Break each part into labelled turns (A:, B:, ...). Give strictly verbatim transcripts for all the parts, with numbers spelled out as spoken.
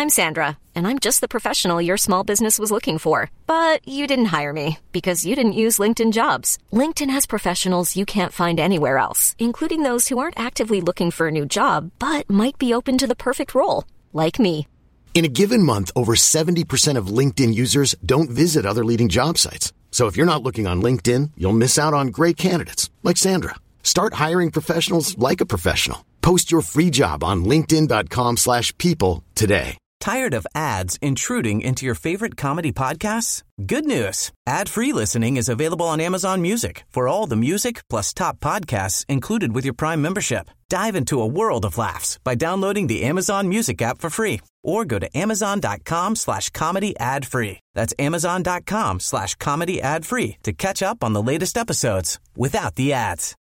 A: I'm Sandra, and I'm just the professional your small business was looking for. But you didn't hire me because you didn't use LinkedIn Jobs. LinkedIn has professionals you can't find anywhere else, including those who aren't actively looking for a new job, but might be open to the perfect role, like me.
B: In a given month, over seventy percent of LinkedIn users don't visit other leading job sites. So if you're not looking on LinkedIn, you'll miss out on great candidates like Sandra. Start hiring professionals like a professional. Post your free job on linkedin.com slash people today.
C: Tired of ads intruding into your favorite comedy podcasts? Good news. Ad-free listening is available on Amazon Music for all the music plus top podcasts included with your Prime membership. Dive into a world of laughs by downloading the Amazon Music app for free or go to amazon.com slash comedy ad free. That's amazon.com slash comedy ad free to catch up on the latest episodes without the ads.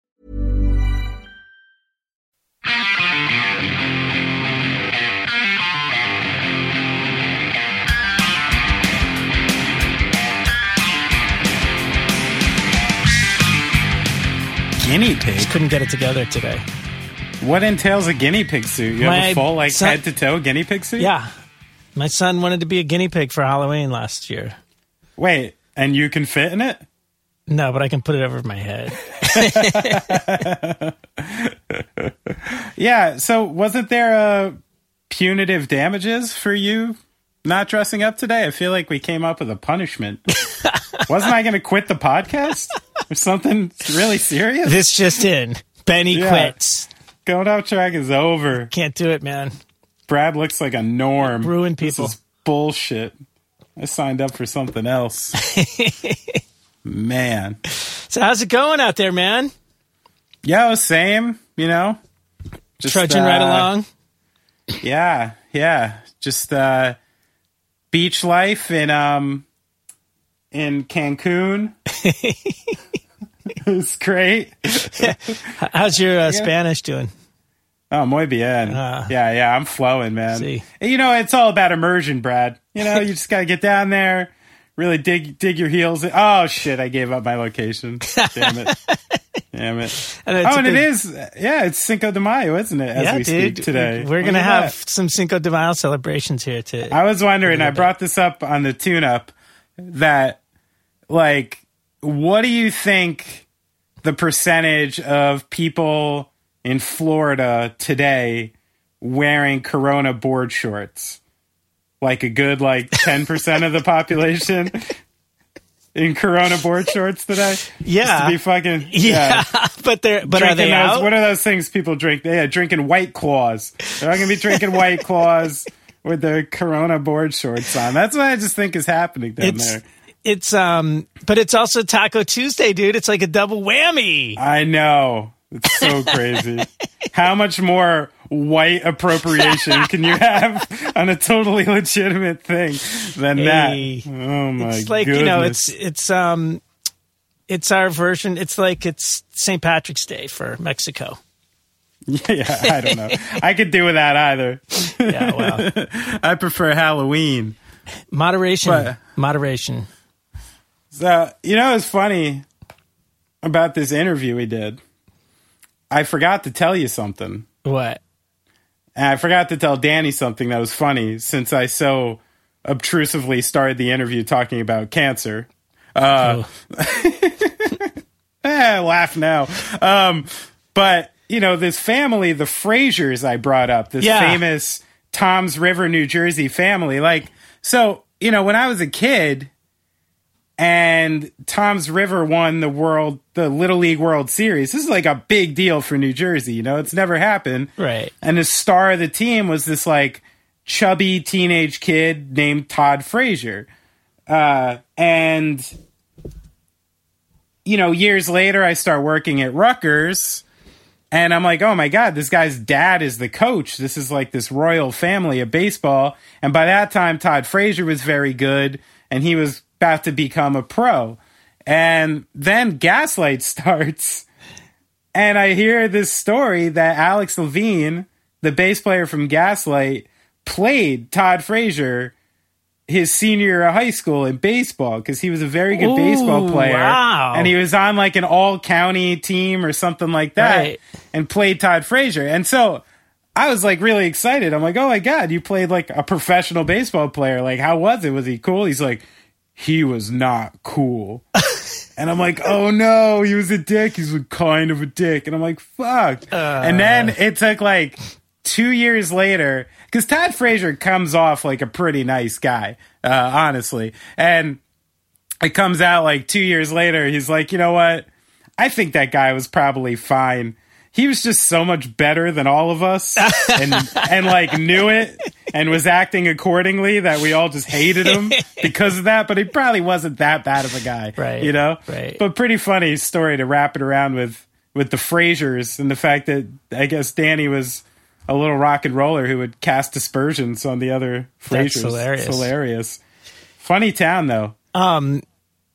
D: Guinea pig?
E: Just couldn't get it together today.
D: What entails a guinea pig suit? You
E: My
D: have a full, like,
E: son-
D: head to toe guinea pig suit?
E: Yeah. My son wanted to be a guinea pig for Halloween last year.
D: Wait, and you can fit in it?
E: No, but I can put it over my head.
D: Yeah, so wasn't there a punitive damages for you not dressing up today? I feel like we came up with a punishment. Wasn't I going to quit the podcast? Or something really serious?
E: This just in. Benny
D: Yeah.
E: quits.
D: Going Out Track is over.
E: Can't do it, man.
D: Brad looks like a norm.
E: Ruin people.
D: This is bullshit. I signed up for something else. Man.
E: So how's it going out there, man?
D: Yo, same, you know. Just,
E: Trudging
D: uh,
E: right along?
D: Yeah, yeah. Just uh, beach life in um in Cancun. It's great.
E: How's your uh, Spanish doing?
D: Oh, muy bien.
E: Uh,
D: yeah, yeah, I'm flowing, man.
E: See.
D: You know, it's all about immersion, Brad. You know, you just got to get down there, really dig dig your heels in. Oh, shit, I gave up my location. Damn it. Damn it.
E: And
D: oh,
E: it's a
D: and
E: big-
D: it is, yeah, it's Cinco de Mayo, isn't it, as
E: yeah,
D: we
E: dude.
D: speak today?
E: We're going
D: Look
E: to
D: at
E: have
D: that.
E: some Cinco de Mayo celebrations here, too.
D: I was wondering, I brought this up on the tune-up, that, like, what do you think the percentage of people in Florida today wearing Corona board shorts? Like a good, like, ten percent of the population in Corona board shorts today?
E: Yeah.
D: Just to be fucking...
E: Yeah, but they're but are
D: Drinking
E: they
D: those,
E: out?
D: what are those things people drink? Yeah, drinking White Claws. They're not going to be drinking White Claws with their Corona board shorts on. That's what I just think is happening down
E: It's
D: there.
E: it's um, but it's also Taco Tuesday, dude. It's like a double whammy.
D: I know. It's so crazy. How much more white appropriation can you have on a totally legitimate thing than
E: Hey.
D: that? Oh my
E: It's like
D: goodness.
E: you know, it's it's um, it's our version. It's like it's Saint Patrick's Day for Mexico.
D: Yeah, I don't know. I could do with that either.
E: Yeah, well,
D: I prefer Halloween.
E: moderation,
D: But-
E: moderation.
D: So, you know, it's funny about this interview we did. I forgot to tell you something.
E: What?
D: And I forgot to tell Danny something that was funny since I so obtrusively started the interview talking about cancer. Uh, eh, laugh now. Um, but, you know, this family, the Frasers I brought up, this
E: Yeah.
D: famous Toms River, New Jersey family. Like, so, you know, when I was a kid and Toms River won the world, the Little League World Series, this is like a big deal for New Jersey. You know, it's never happened.
E: Right.
D: And the star of the team was this like chubby teenage kid named Todd Frazier. Uh, and, you know, years later, I start working at Rutgers. And I'm like, oh my God, this guy's dad is the coach. This is like this royal family of baseball. And by that time, Todd Frazier was very good. And he was about to become a pro. And then Gaslight starts. And I hear this story that Alex Levine, the bass player from Gaslight, played Todd Frazier his senior year of high school in baseball because he was a very good
E: Ooh,
D: baseball player.
E: wow.
D: And he was on like an all-county team or something like that
E: Right.
D: and played Todd Frazier. And so I was like really excited. I'm like, oh my God, you played like a professional baseball player. Like, how was it? Was he cool? He's like, he was not cool. And I'm like, oh no, he was a dick. He's like, kind of a dick. And I'm like, fuck. Uh, and then it took like two years later, because Todd Frazier comes off like a pretty nice guy, uh, honestly. And it comes out like two years later, he's like, you know what? I think that guy was probably fine. He was just so much better than all of us and and like knew it and was acting accordingly that we all just hated him because of that. But he probably wasn't that bad of a guy,
E: right?
D: You know,
E: right.
D: But pretty funny story to wrap it around with with the Fraziers and the fact that I guess Danny was a little rock and roller who would cast aspersions on the other Fraziers.
E: That's hilarious.
D: It's hilarious. Funny town though.
E: Um,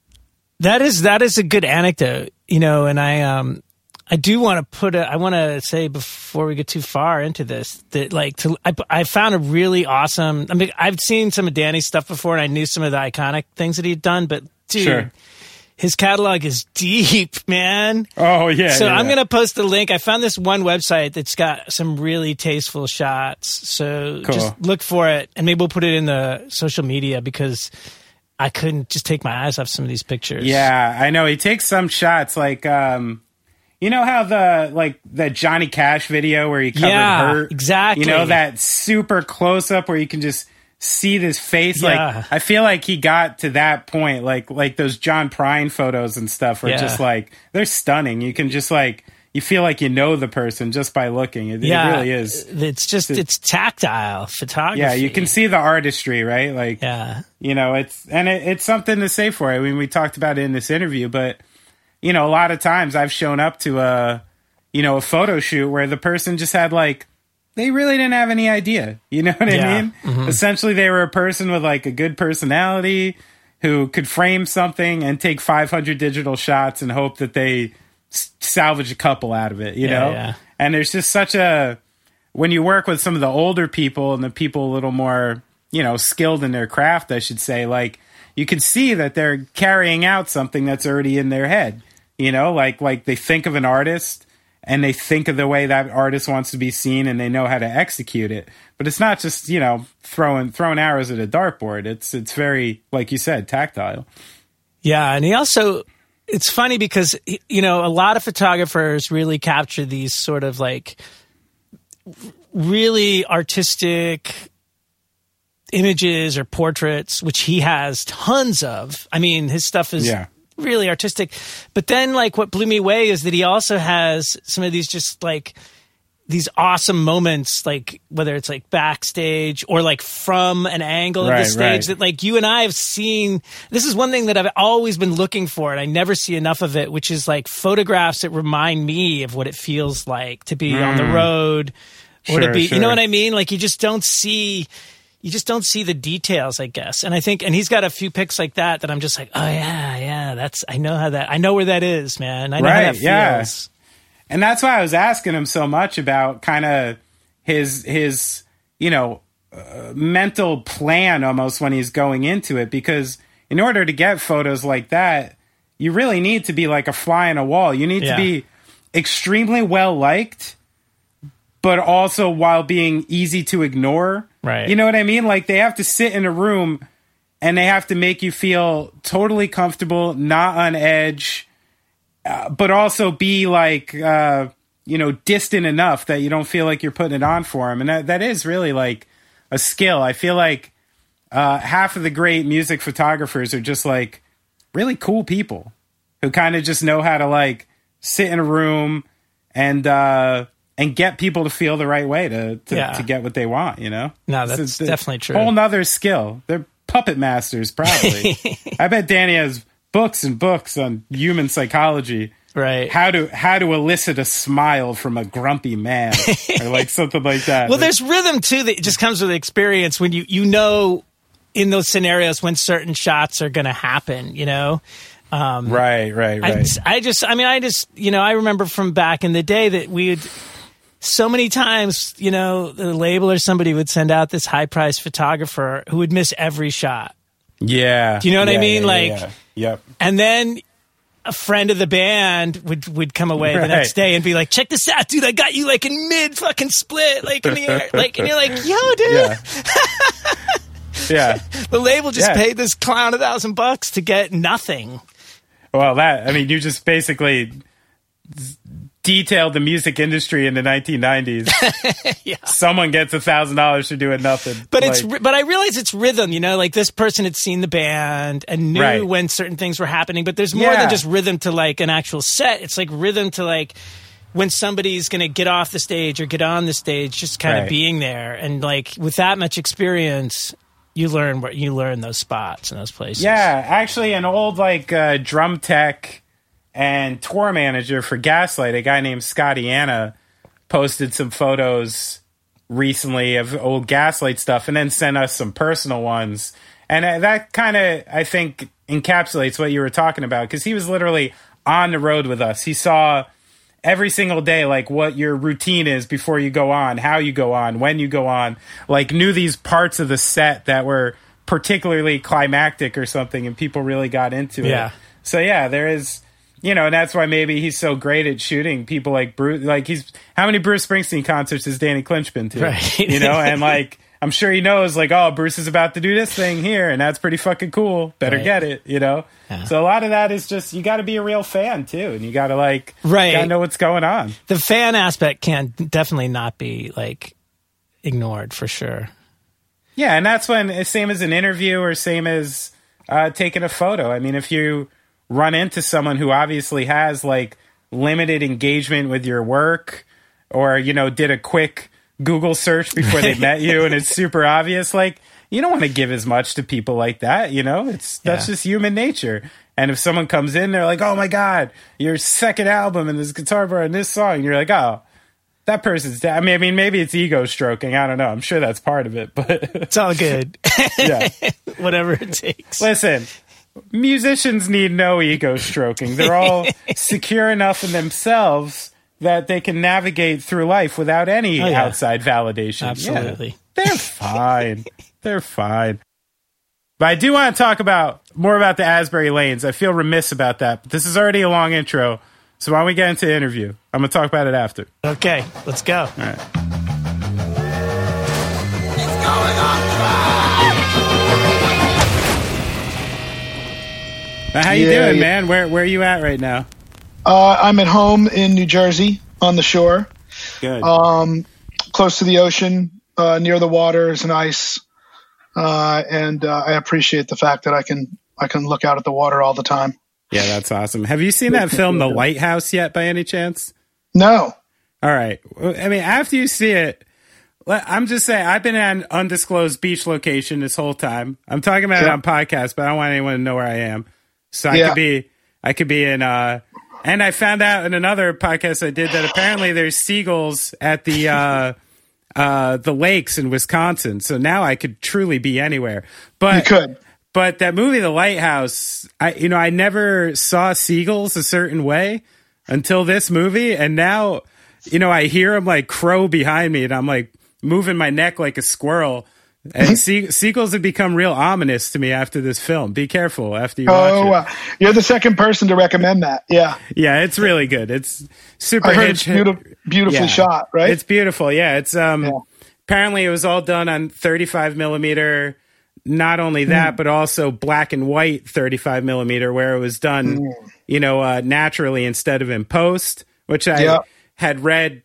E: that is that is a good anecdote, you know, and I um. I do want to put a, I want to say before we get too far into this that like to, I, I found a really awesome, I mean, I've seen some of Danny's stuff before and I knew some of the iconic things that he'd done, but dude,
D: sure.
E: His catalog is deep, man.
D: Oh yeah.
E: So
D: yeah,
E: I'm
D: yeah.
E: going to post a link. I found this one website that's got some really tasteful shots. So
D: cool.
E: Just look for it and maybe we'll put it in the social media because I couldn't just take my eyes off some of these pictures.
D: Yeah, I know. He takes some shots like, um, you know how the like the Johnny Cash video where he covered
E: yeah,
D: Hurt?
E: Exactly.
D: You know, that super close up where you can just see this face.
E: Yeah.
D: Like I feel like he got to that point, like like those John Prine photos and stuff are
E: yeah.
D: just like they're stunning. You can just like you feel like you know the person just by looking. It,
E: yeah,
D: it really is.
E: It's just it's, it's tactile photography.
D: Yeah, you can see the artistry, right? Like
E: yeah.
D: you know, it's and it, it's something to say for it. I mean, we talked about it in this interview, but you know, a lot of times I've shown up to a, you know, a photo shoot where the person just had like, they really didn't have any idea. You know what
E: yeah.
D: I mean? Mm-hmm. Essentially, they were a person with like a good personality who could frame something and take five hundred digital shots and hope that they s- salvage a couple out of it, you
E: yeah,
D: know?
E: Yeah.
D: And there's just such a, when you work with some of the older people and the people a little more, you know, skilled in their craft, I should say, like, you can see that they're carrying out something that's already in their head. You know, like like they think of an artist and they think of the way that artist wants to be seen and they know how to execute it. But it's not just, you know, throwing throwing arrows at a dartboard. It's it's very, like you said, tactile.
E: Yeah, and he also, it's funny because, you know, a lot of photographers really capture these sort of like really artistic images or portraits, which he has tons of. I mean, his stuff is yeah. really artistic. But then, like, what blew me away is that he also has some of these just, like, these awesome moments, like, whether it's, like, backstage or, like, from an angle
D: right,
E: of the stage
D: right.
E: that, like, you and I have seen. This is one thing that I've always been looking for, and I never see enough of it, which is, like, photographs that remind me of what it feels like to be mm. on the road or
D: sure,
E: to be,
D: sure.
E: you know what I mean? Like, you just don't see... You just don't see the details, I guess. And I think, and he's got a few pics like that that I'm just like, oh yeah, yeah, that's, I know how that, I know where that is, man. I know
D: right,
E: how that feels.
D: Yeah. And that's why I was asking him so much about kind of his, his, you know, uh, mental plan almost when he's going into it, because in order to get photos like that, you really need to be like a fly on a wall. You need
E: yeah.
D: to be extremely well liked, but also while being easy to ignore.
E: Right.
D: You know what I mean? Like they have to sit in a room and they have to make you feel totally comfortable, not on edge, uh, but also be like, uh, you know, distant enough that you don't feel like you're putting it on for them. And that, that is really like a skill. I feel like uh, half of the great music photographers are just like really cool people who kind of just know how to like sit in a room and, uh, and get people to feel the right way to to,
E: yeah.
D: to get what they want, you know?
E: No, that's
D: it's, it's
E: definitely true.
D: Whole nother skill. They're puppet masters, probably. I bet Danny has books and books on human psychology.
E: Right.
D: How to how to elicit a smile from a grumpy man or like something like that.
E: Well, there's rhythm too that just comes with experience when you you know in those scenarios when certain shots are going to happen, you know? Um,
D: right, right, right.
E: I, I just, I mean, I just, you know, I remember from back in the day that we would, so many times, you know, the label or somebody would send out this high-priced photographer who would miss every shot.
D: Yeah.
E: Do you know what
D: yeah,
E: I mean?
D: Yeah,
E: like,
D: yeah, yeah. Yep.
E: And then a friend of the band would, would come away right. the next day and be like, check this out, dude. I got you like in mid fucking split, like in the air. Like, and you're like, yo, dude.
D: Yeah. yeah.
E: The label just
D: yeah.
E: paid this clown a thousand bucks to get nothing.
D: Well, that, I mean, you just basically detailed the music industry in the nineteen nineties. yeah. Someone gets a thousand dollars for doing nothing.
E: But
D: like,
E: it's but I realize it's rhythm, you know, like this person had seen the band and knew
D: right.
E: when certain things were happening, but there's more
D: yeah.
E: than just rhythm to like an actual set. It's like rhythm to like when somebody's going to get off the stage or get on the stage, just kind
D: right.
E: of being there. And like with that much experience, you learn what you learn those spots and those places.
D: Yeah, actually an old like uh, drum tech and tour manager for Gaslight, a guy named Scotty Anna, posted some photos recently of old Gaslight stuff and then sent us some personal ones. And that kind of, I think, encapsulates what you were talking about, because he was literally on the road with us. He saw every single day, like, what your routine is before you go on, how you go on, when you go on, like, knew these parts of the set that were particularly climactic or something, and people really got into
E: yeah.
D: it. So, yeah, there is... You know, and that's why maybe he's so great at shooting people like Bruce. Like, he's how many Bruce Springsteen concerts has Danny Clinch been to?
E: Right.
D: You know, and like, I'm sure he knows, like, oh, Bruce is about to do this thing here, and that's pretty fucking cool. Better
E: right.
D: get it, you know?
E: Yeah.
D: So a lot of that is just, you got to be a real fan, too, and you got to, like,
E: right.
D: got to know what's going on.
E: The fan aspect can definitely not be, like, ignored, for sure.
D: Yeah, and that's when, same as an interview or same as uh, taking a photo. I mean, if you run into someone who obviously has like limited engagement with your work, or, you know, did a quick Google search before they met you and it's super obvious, like, you don't want to give as much to people like that, you know? It's that's
E: yeah.
D: just human nature. And if someone comes in, they're like, oh my God, your second album and this guitar bar and this song, and you're like, oh, that person's dead. I mean, I mean, maybe it's ego stroking. I don't know. I'm sure that's part of it, but
E: it's all good.
D: Yeah.
E: Whatever it takes.
D: Listen, musicians need no ego stroking. They're all secure enough in themselves that they can navigate through life without any
E: oh, yeah.
D: outside validation.
E: Absolutely.
D: Yeah, they're fine. They're fine. But I do want to talk about more about the Asbury Lanes. I feel remiss about that. But this is already a long intro. So why don't we get into the interview? I'm going to talk about it after.
E: Okay, let's go.
D: All right.
F: It's going on track.
D: How you
G: yeah,
D: doing,
G: yeah.
D: man? Where where are you at right now?
G: Uh, I'm at home in New Jersey on the shore.
D: Good.
G: Um, close to the ocean, uh, near the waters and ice. Uh, and uh, I appreciate the fact that I can I can look out at the water all the time.
D: Yeah, that's awesome. Have you seen that film, The Lighthouse, yet by any chance?
G: No.
D: All right. I mean, after you see it, I'm just saying, I've been at an undisclosed beach location this whole time. I'm talking about
G: Sure.
D: it on podcast, but I don't want anyone to know where I am. So I
G: Yeah.
D: could be, I could be in, uh, and I found out in another podcast I did that apparently there's seagulls at the, uh, uh, the lakes in Wisconsin. So now I could truly be anywhere. But
G: You could.
D: But that movie, The Lighthouse, I you know, I never saw seagulls a certain way until this movie, and now, you know, I hear them like crow behind me, and I'm like moving my neck like a squirrel. And sea- seagulls have become real ominous to me after this film. Be careful after you watch
G: Oh,
D: it.
G: wow. You're the second person to recommend that. Yeah.
D: Yeah, it's really good. It's super
G: I heard
D: hitch-
G: it's beautiful, beautifully
D: Yeah.
G: shot, right?
D: It's beautiful. Yeah, it's um.
G: Yeah.
D: Apparently, it was all done on thirty-five millimeter. Not only that,
G: Mm.
D: but also black and white thirty-five millimeter, where it was done,
G: Mm.
D: you know, uh, naturally instead of in post, which I
G: Yeah.
D: had read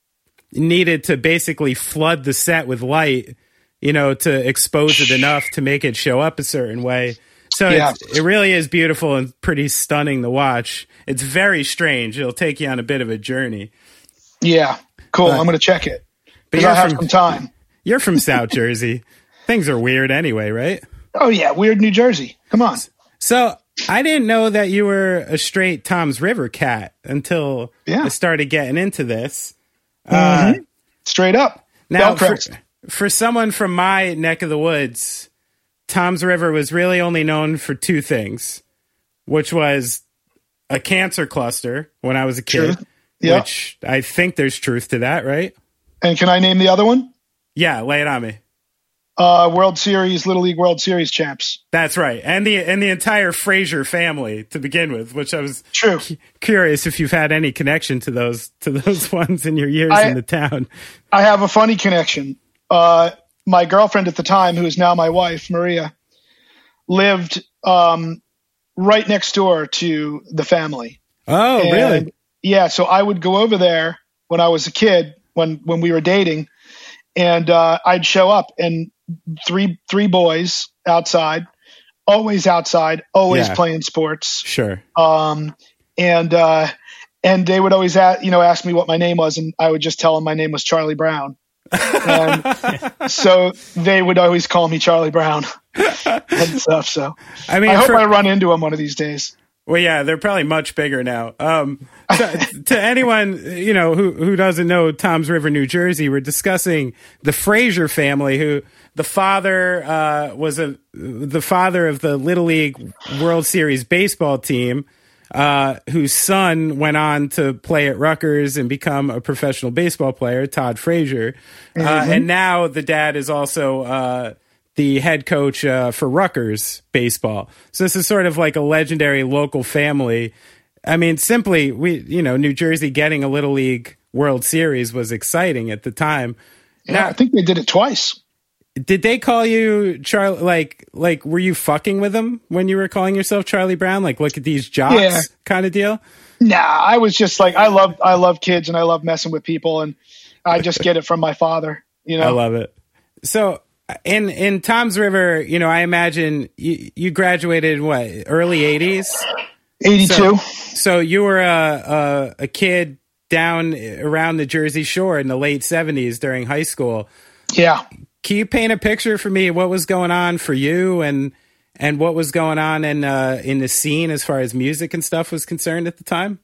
D: needed to basically flood the set with light, you know, to expose it enough to make it show up a certain way. So
G: Yeah.
D: it's, it really is beautiful and pretty stunning to watch. It's very strange. It'll take you on a bit of a journey.
G: Yeah. Cool.
D: But-
G: I'm going to check it.
D: but
G: Because
D: you're
G: I have
D: from-
G: some time.
D: You're from South Jersey. Things are weird anyway, right?
G: Oh, yeah. Weird New Jersey. Come on.
D: So I didn't know that you were a straight Tom's River cat until
G: Yeah.
D: I started getting into this.
G: Mhm. Straight up.
D: Now, for,
G: Bellcrest.
D: for someone from my neck of the woods, Tom's River was really only known for two things, which was a cancer cluster when I was a kid,
G: True. Yeah.
D: which I think there's truth to that, right?
G: And can I name the other one?
D: Yeah, lay it on me.
G: Uh, World Series, Little League World Series champs.
D: That's right, and the and the entire Frazier family to begin with, which I was
G: True.
D: cu- curious if you've had any connection to those to those ones in your years
G: I,
D: in the town.
G: I have a funny connection. Uh, my girlfriend at the time, who is now my wife, Maria, lived um, right next door to the family.
D: Oh,
G: and,
D: really?
G: Yeah, so I would go over there when I was a kid, when when we were dating, and uh, I'd show up and three three boys outside, always outside, always
D: Yeah.
G: playing sports.
D: Sure.
G: Um, and uh, and they would always ask, you know, ask me what my name was, and I would just tell them my name was Charlie Brown. And so they would always call me Charlie Brown and stuff. So
D: I mean,
G: I hope
D: for-
G: I run into them one of these days.
D: Well, yeah, they're probably much bigger now. Um, to, to anyone, you know, who, who doesn't know Toms River, New Jersey, we're discussing the Frazier family, who the father uh, was a the father of the Little League World Series baseball team, uh, whose son went on to play at Rutgers and become a professional baseball player, Todd Frazier.
G: Mm-hmm.
D: Uh, and now the dad is also uh, the head coach uh, for Rutgers baseball. So this is sort of like a legendary local family. I mean, simply, we, you know, New Jersey getting a Little League World Series was exciting at the time.
G: Yeah,
D: Now,
G: I think they did it twice.
D: did they call you Charlie? Like, like, were you fucking with them when you were calling yourself Charlie Brown? Like, look at these jocks
G: Yeah.
D: kind of deal?
G: Nah, I was just like, I love, I love kids and I love messing with people, and I just get it from my father. You know,
D: I love it. So in in Toms River, you know, I imagine you, you graduated what, early eighties?
G: eighty-two.
D: So, so you were a, a a kid down around the Jersey Shore in the late seventies during high school.
G: Yeah.
D: Can you paint a picture for me? What was going on for you, and and what was going on in uh, in the scene as far as music and stuff was concerned at the time?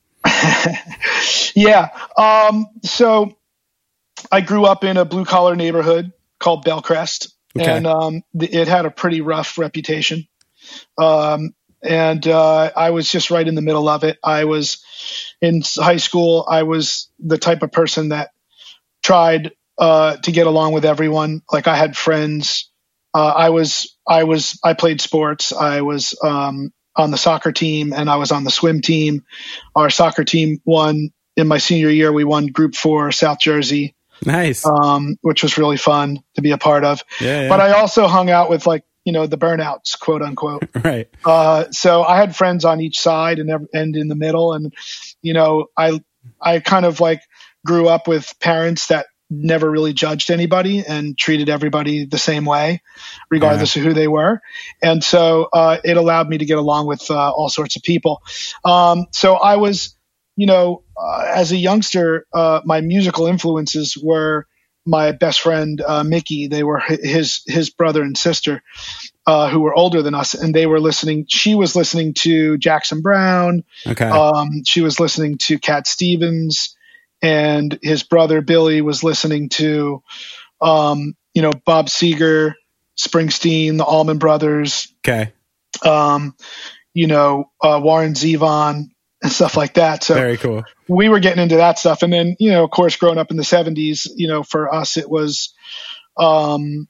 G: Yeah. Um, so I grew up in a blue collar neighborhood called Bellcrest,
D: Okay.
G: and um, th- it had a pretty rough reputation. Um, and uh, I was just right in the middle of it. I was in high school. I was the type of person that tried uh, to get along with everyone. Like, I had friends. Uh, I was, I was, I played sports. I was um, on the soccer team, and I was on the swim team. Our soccer team won in my senior year. We won Group Four, South Jersey,
D: Nice.
G: um, which was really fun to be a part of.
D: Yeah, yeah.
G: But I also hung out with, like, you know, the burnouts, quote unquote.
D: Right.
G: Uh, so I had friends on each side and ev- and in the middle, and you know, I I kind of like grew up with parents that never really judged anybody and treated everybody the same way, regardless of who they were, and so uh, it allowed me to get along with uh, all sorts of people. Um, so I was, you know, uh, as a youngster, uh, my musical influences were my best friend uh, Mickey. They were hi- his his brother and sister, uh, who were older than us, and they were listening. She was listening to Jackson Brown.
D: Okay.
G: Um, she was listening to Cat Stevens, and his brother Billy was listening to, um, you know, Bob Seger, Springsteen, the Allman Brothers,
D: Okay.
G: um, you know, uh, Warren Zevon, and stuff like that. So
D: Very cool.
G: we were getting into that stuff. And then, you know, of course, growing up in the seventies, you know, for us, it was, um,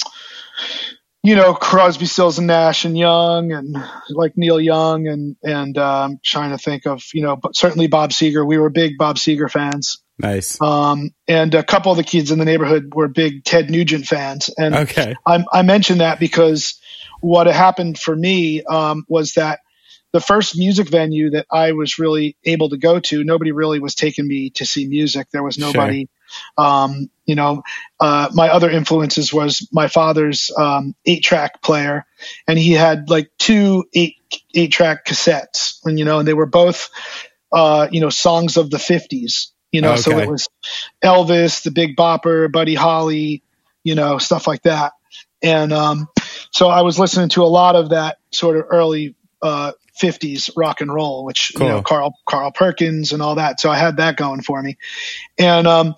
G: you know, Crosby, Stills and Nash and Young, and like Neil Young, and, and, um, trying to think of, you know, but certainly Bob Seger. We were big Bob Seger fans.
D: Nice.
G: Um, and a couple of the kids in the neighborhood were big Ted Nugent fans. And
D: Okay.
G: I, I mentioned that because what had happened for me, um, was that the first music venue that I was really able to go to, nobody really was taking me to see music. There was nobody, um, you know, uh, my other influences was my father's, um, eight track player, and he had like two eight, eight track cassettes, and, you know, and they were both, uh, you know, songs of the fifties, you know, so
D: Okay.
G: it was Elvis, the Big Bopper, Buddy Holly, you know, stuff like that. And, um, so I was listening to a lot of that sort of early, uh, fifties rock and roll, which,
D: Cool.
G: you know, Carl, Carl Perkins and all that. So I had that going for me. And, um,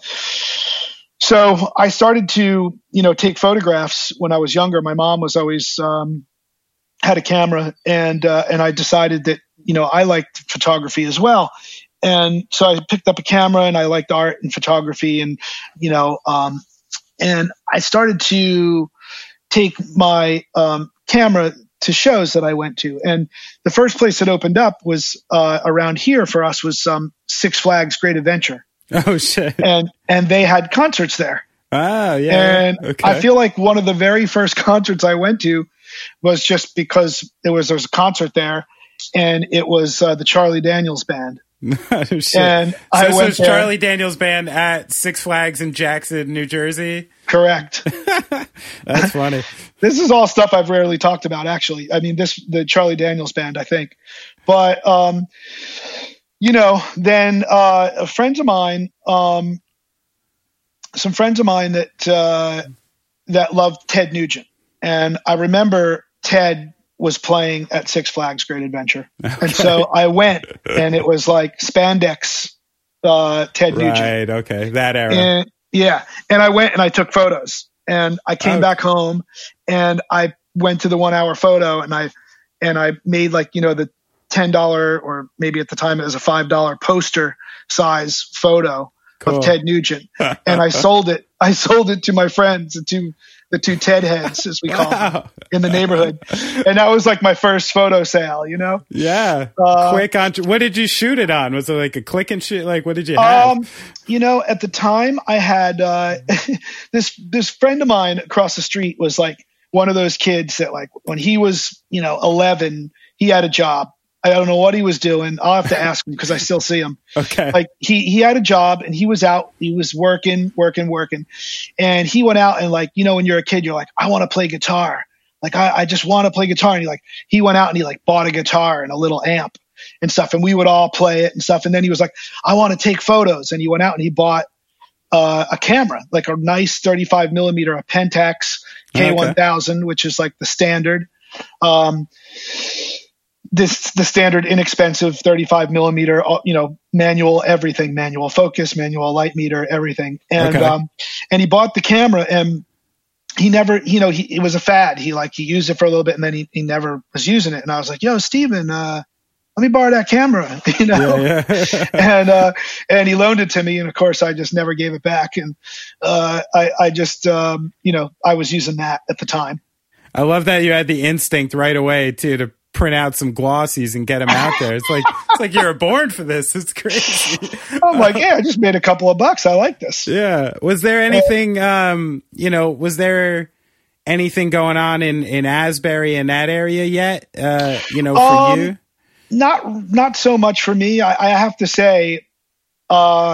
G: so I started to, you know, take photographs when I was younger. My mom was always, um, had a camera, and, uh, and I decided that, you know, I liked photography as well. And so I picked up a camera, and I liked art and photography, and, you know, um, and I started to take my um, camera to shows that I went to. And the first place that opened up was uh, around here for us was um, Six Flags Great Adventure.
D: Oh, shit.
G: And and they had concerts there.
D: Oh, yeah.
G: And
D: okay.
G: I feel like one of the very first concerts I went to was just because there was, there was a concert there, and it was uh, the Charlie Daniels Band.
D: Oh, shit.
G: And
D: so
G: I
D: this
G: went
D: was
G: there.
D: Charlie Daniels Band at Six Flags in Jackson, New Jersey?
G: Correct.
D: That's funny.
G: This is all stuff I've rarely talked about, actually. I mean, this the Charlie Daniels Band, I think. But, um, you know, then uh, friends of mine, um, some friends of mine that uh, that loved Ted Nugent. And I remember Ted was playing at Six Flags Great Adventure. Okay. And so I went, and it was like spandex uh, Ted
D: right,
G: Nugent.
D: Right, okay, that era.
G: And, yeah, and I went and I took photos. And I came
D: oh.
G: back home, and I went to the one-hour photo, and I and I made, like, you know, the ten dollars, or maybe at the time it was a five dollars poster size photo cool. of Ted Nugent. And I sold it. I sold it to my friends, the two, the two Ted heads, as we call wow. them, in the neighborhood. And that was like my first photo sale, you know?
D: Yeah.
G: Uh,
D: Quick on. What did you shoot it on? Was it like a click and shoot? Like, what did you have?
G: Um, you know, at the time I had uh, this this friend of mine across the street was like one of those kids that, like, when he was, you know, eleven, he had a job. I don't know what he was doing. I'll have to ask him because I still see him.
D: Okay.
G: Like he, he had a job, and he was out, he was working, working, working. And he went out and, like, you know, when you're a kid, you're like, I want to play guitar. Like, I, I just want to play guitar. And he like, he went out and he like bought a guitar and a little amp and stuff. And we would all play it and stuff. And then he was like, I want to take photos. And he went out and he bought uh, a camera, like a nice thirty-five millimeter, a Pentax K one thousand, okay. which is like the standard. Um, This the standard inexpensive thirty-five millimeter, you know, manual everything, manual focus, manual light meter, everything. And okay. um, and he bought the camera, and he never, you know, he it was a fad. He like he used it for a little bit, and then he, he never was using it. And I was like, yo, Steven, uh, let me borrow that camera, you know. Yeah, yeah. and uh, and he loaned it to me, and of course I just never gave it back. And uh, I I just um, you know, I was using that at the time.
D: I love that you had the instinct right away too to print out some glossies and get them out there. It's like it's like you were born for this. It's crazy.
G: I'm like, yeah, I just made a couple of bucks. I like this.
D: Yeah. Was there anything, um, you know, was there anything going on in, in Asbury in that area yet? Uh, you know, for um, you?
G: Not not so much for me. I, I have to say, uh,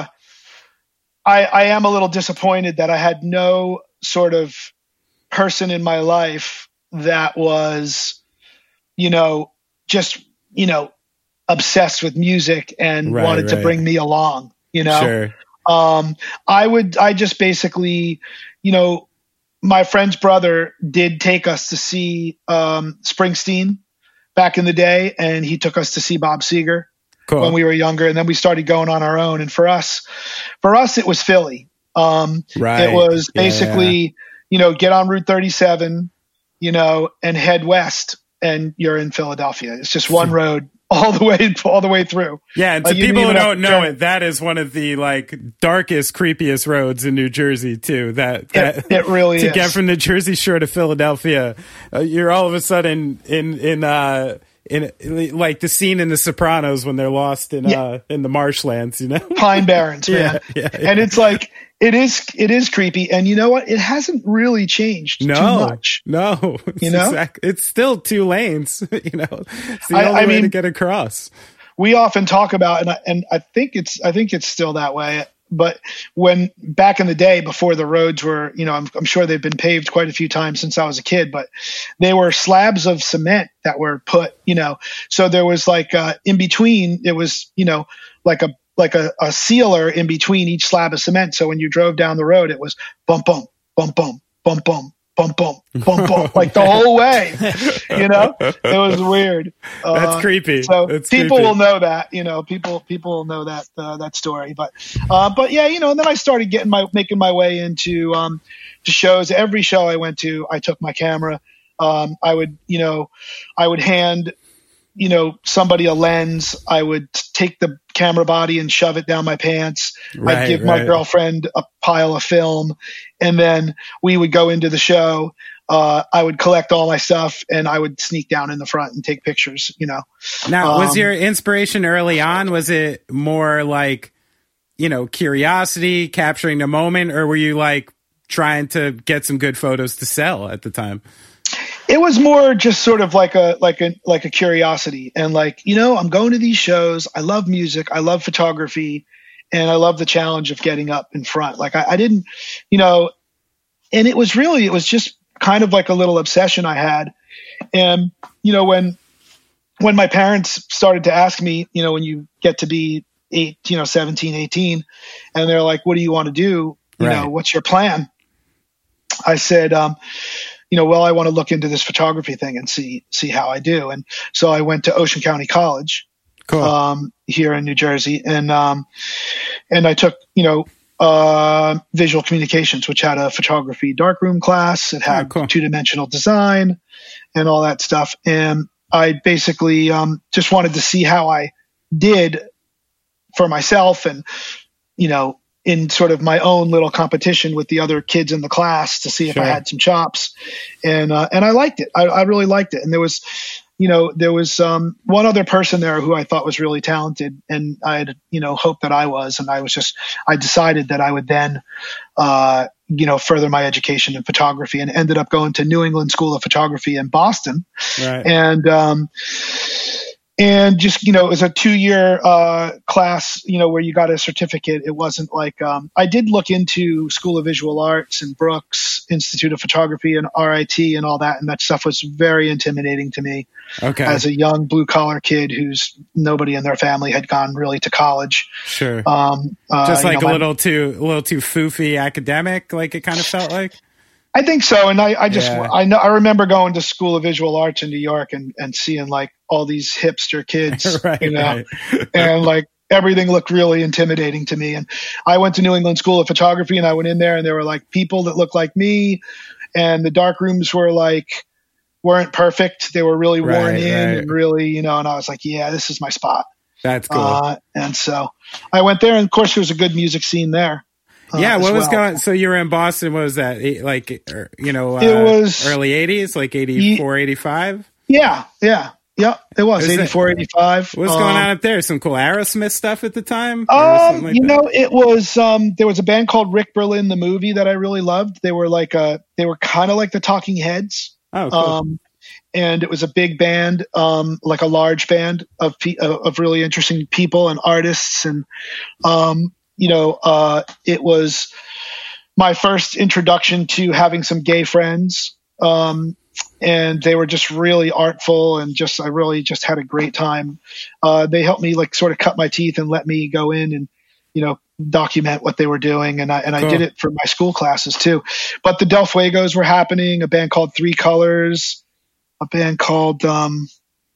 G: I I am a little disappointed that I had no sort of person in my life that was, you know, just, you know, obsessed with music and right, wanted right. to bring me along, you know?
D: Sure.
G: Um, I would, I just basically, you know, my friend's brother did take us to see um, Springsteen back in the day, and he took us to see Bob Seger cool. when we were younger. And then we started going on our own. And for us, for us, it was Philly. Um,
D: right.
G: It was basically, yeah. you know, get on Route thirty-seven, you know, and head west, and you're in Philadelphia. It's just one road all the way, all the way through.
D: Yeah. And to like, people who don't know it, that is one of the like darkest, creepiest roads in New Jersey too. That, that
G: it, it really
D: to
G: is.
D: get from the Jersey Shore to Philadelphia, uh, you're all of a sudden in, in, uh, in like the scene in The Sopranos when they're lost in, yeah. uh, in the marshlands, you know,
G: Pine Barrens, man.
D: yeah, yeah, yeah.
G: And it's like, It is, it is creepy. And you know what? It hasn't really changed
D: no,
G: too much.
D: No,
G: you know,
D: exact, it's still two lanes, you know, it's the
G: I,
D: only
G: I
D: way
G: mean,
D: to get across.
G: We often talk about, and I, and I think it's, I think it's still that way. But when back in the day, before the roads were, you know, I'm, I'm sure they've been paved quite a few times since I was a kid, but they were slabs of cement that were put, you know, so there was like, uh, in between, it was, you know, like a, like a, a sealer in between each slab of cement. So when you drove down the road, it was bump, bump, bump, bump, bump, bump, bump, bump, bump, bump, like the whole way, you know, it was weird.
D: That's
G: uh,
D: creepy.
G: So
D: That's
G: people
D: creepy.
G: will know that, you know, people, people will know that, uh, that story, but, uh, but yeah, you know, and then I started getting my, making my way into, um, to shows. Every show I went to, I took my camera. Um, I would, you know, I would hand, you know, somebody a lens. I would take the camera body and shove it down my pants.
D: Right,
G: I'd give
D: right.
G: my girlfriend a pile of film, and then we would go into the show. uh, I would collect all my stuff and I would sneak down in the front and take pictures, you know.
D: Now,
G: um,
D: was your inspiration early on, was it more like, you know, curiosity, capturing the moment, or were you like trying to get some good photos to sell at the time?
G: It was more just sort of like a like a like a curiosity, and like, you know, I'm going to these shows. I love music. I love photography, and I love the challenge of getting up in front. Like I, I didn't, you know, and it was really it was just kind of like a little obsession I had. And you know, when when my parents started to ask me, you know, when you get to be eight, you know, seventeen, eighteen, and they're like, "What do you want to do? You
D: right.
G: know, what's your plan?" I said, um, you know, well, I want to look into this photography thing and see see how I do. And so I went to Ocean County College,
D: cool.
G: um, here in New Jersey, and um, and I took, you know, uh, visual communications, which had a photography darkroom class. It had oh, cool. two dimensional design and all that stuff. And I basically um, just wanted to see how I did for myself, and you know, in sort of my own little competition with the other kids in the class to see if
D: sure.
G: I had some chops. And, uh, and I liked it. I, I really liked it. And there was, you know, there was, um, one other person there who I thought was really talented, and I had, you know, hoped that I was, and I was just, I decided that I would then, uh, you know, further my education in photography, and ended up going to New England School of Photography in Boston.
D: Right.
G: And, um, And just, you know, it was a two-year uh, class, you know, where you got a certificate. It wasn't like um, – I did look into School of Visual Arts and Brooks Institute of Photography and R I T and all that, and that stuff was very intimidating to me
D: okay.
G: as a young blue-collar kid who's nobody in their family had gone really to college.
D: Sure.
G: Um, uh,
D: just like
G: you know,
D: a
G: my,
D: little too a little too foofy academic, like it kind of felt like?
G: I think so. And I, I just,
D: yeah.
G: I know, I remember going to School of Visual Arts in New York and, and seeing like all these hipster kids,
D: right,
G: you know,
D: right.
G: and like everything looked really intimidating to me. And I went to New England School of Photography, and I went in there, and there were like people that looked like me, and the dark rooms were like, weren't perfect. They were really worn
D: right,
G: in
D: right.
G: and really, you know, and I was like, yeah, this is my spot.
D: That's cool.
G: Uh, and so I went there, and of course there was a good music scene there. Uh,
D: yeah, what was
G: well.
D: going? So you were in Boston. What was that? Like, you know, uh,
G: it was
D: early eighties, like eighty-four, eighty-five.
G: Yeah, yeah, yeah. It was, was eighty-four, it, eighty-five.
D: What's um, going on up there? Some cool Aerosmith stuff at the time.
G: Um,
D: like
G: you
D: that?
G: know, it was. Um, there was a band called Rick Berlin, the movie, that I really loved. They were like a. They were kind of like the Talking Heads.
D: Oh, cool.
G: Um, and it was a big band, um, like a large band of pe- of really interesting people and artists, and um. You know, uh, it was my first introduction to having some gay friends, um, and they were just really artful, and just I really just had a great time. Uh, they helped me like sort of cut my teeth and let me go in and, you know, document what they were doing, and I and cool. I did it for my school classes too. But the Del Fuegos were happening, a band called Three Colors, a band called um,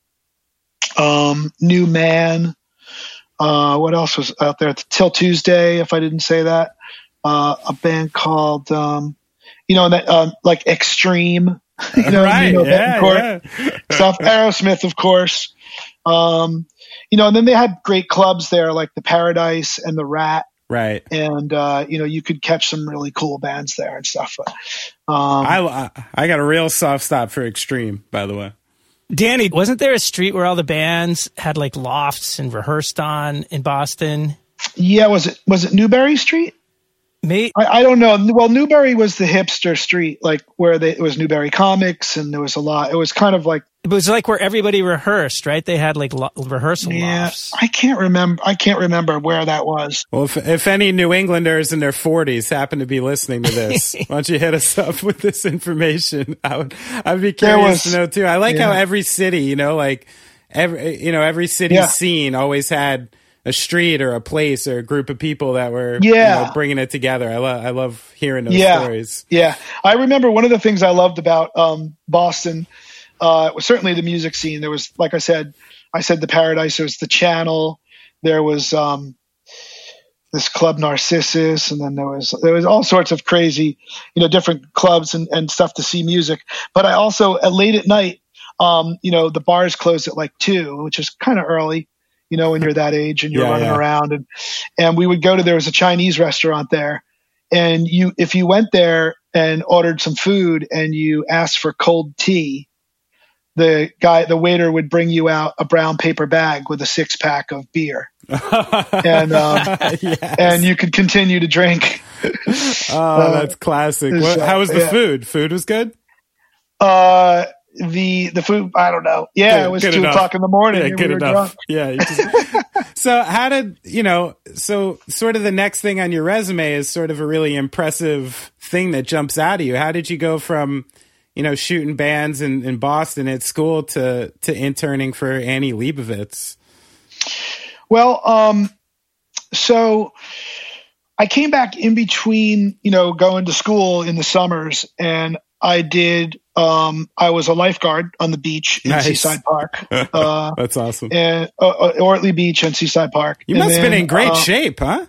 G: um, New Man. Uh, what else was out there? Till Tuesday, if I didn't say that. Uh, a band called, um, you know, that um, like Extreme, you know,
D: right?
G: You know,
D: yeah, yeah.
G: stuff. Aerosmith, of course. Um, you know, and then they had great clubs there, like the Paradise and the Rat.
D: Right.
G: And uh, you know, you could catch some really cool bands there and stuff. But, um,
D: I I got a real soft spot for Extreme, by the way.
E: Danny, wasn't there a street where all the bands had like lofts and rehearsed on in Boston?
G: Yeah, was it was it Newbury Street?
E: Me,
G: I, I don't know. Well, Newbury was the hipster street, like where they, it was Newbury Comics, and there was a lot. It was kind of like
E: it was like where everybody rehearsed, right? They had like lo- rehearsal
G: yeah,
E: lofts.
G: I can't remember. I can't remember where that was.
D: Well, if, if any New Englanders in their forties happen to be listening to this, why don't you hit us up with this information? I would, I'd be curious was, to know too. I like yeah. how every city, you know, like every, you know, every city yeah. scene always had a street or a place or a group of people that were
G: yeah.
D: you know, bringing it together. I love, I love hearing those
G: yeah.
D: stories.
G: Yeah. I remember one of the things I loved about um, Boston uh, was certainly the music scene. There was, like I said, I said the Paradise, there was the Channel, there was um, this club Narcissus, and then there was, there was all sorts of crazy, you know, different clubs and, and stuff to see music. But I also, at late at night, um, you know, the bars closed at like two, which is kind of early. You know, when you're that age and you're
D: yeah,
G: running
D: yeah.
G: around, and, and we would go to, there was a Chinese restaurant there, and you, if you went there and ordered some food and you asked for cold tea, the guy, the waiter would bring you out a brown paper bag with a six pack of beer. and, um, yes. and you could continue to drink.
D: Oh, uh, that's classic. What, how was the yeah. food? Food was good?
G: Uh, the, the food, I don't know. Yeah, good, it was two enough. o'clock in the morning.
D: Yeah, good we enough. Yeah. Just, so how did, you know, so sort of the next thing on your resume is sort of a really impressive thing that jumps out at you. How did you go from, you know, shooting bands in, in Boston at school to, to interning for Annie Leibovitz?
G: Well, um, so I came back in between, you know, going to school in the summers, and I did, um, I was a lifeguard on the beach in nice. Seaside Park. Uh,
D: That's awesome.
G: And, uh, Ortley Beach and Seaside Park.
D: You
G: and
D: must
G: then,
D: have been in great
G: uh,
D: shape, huh?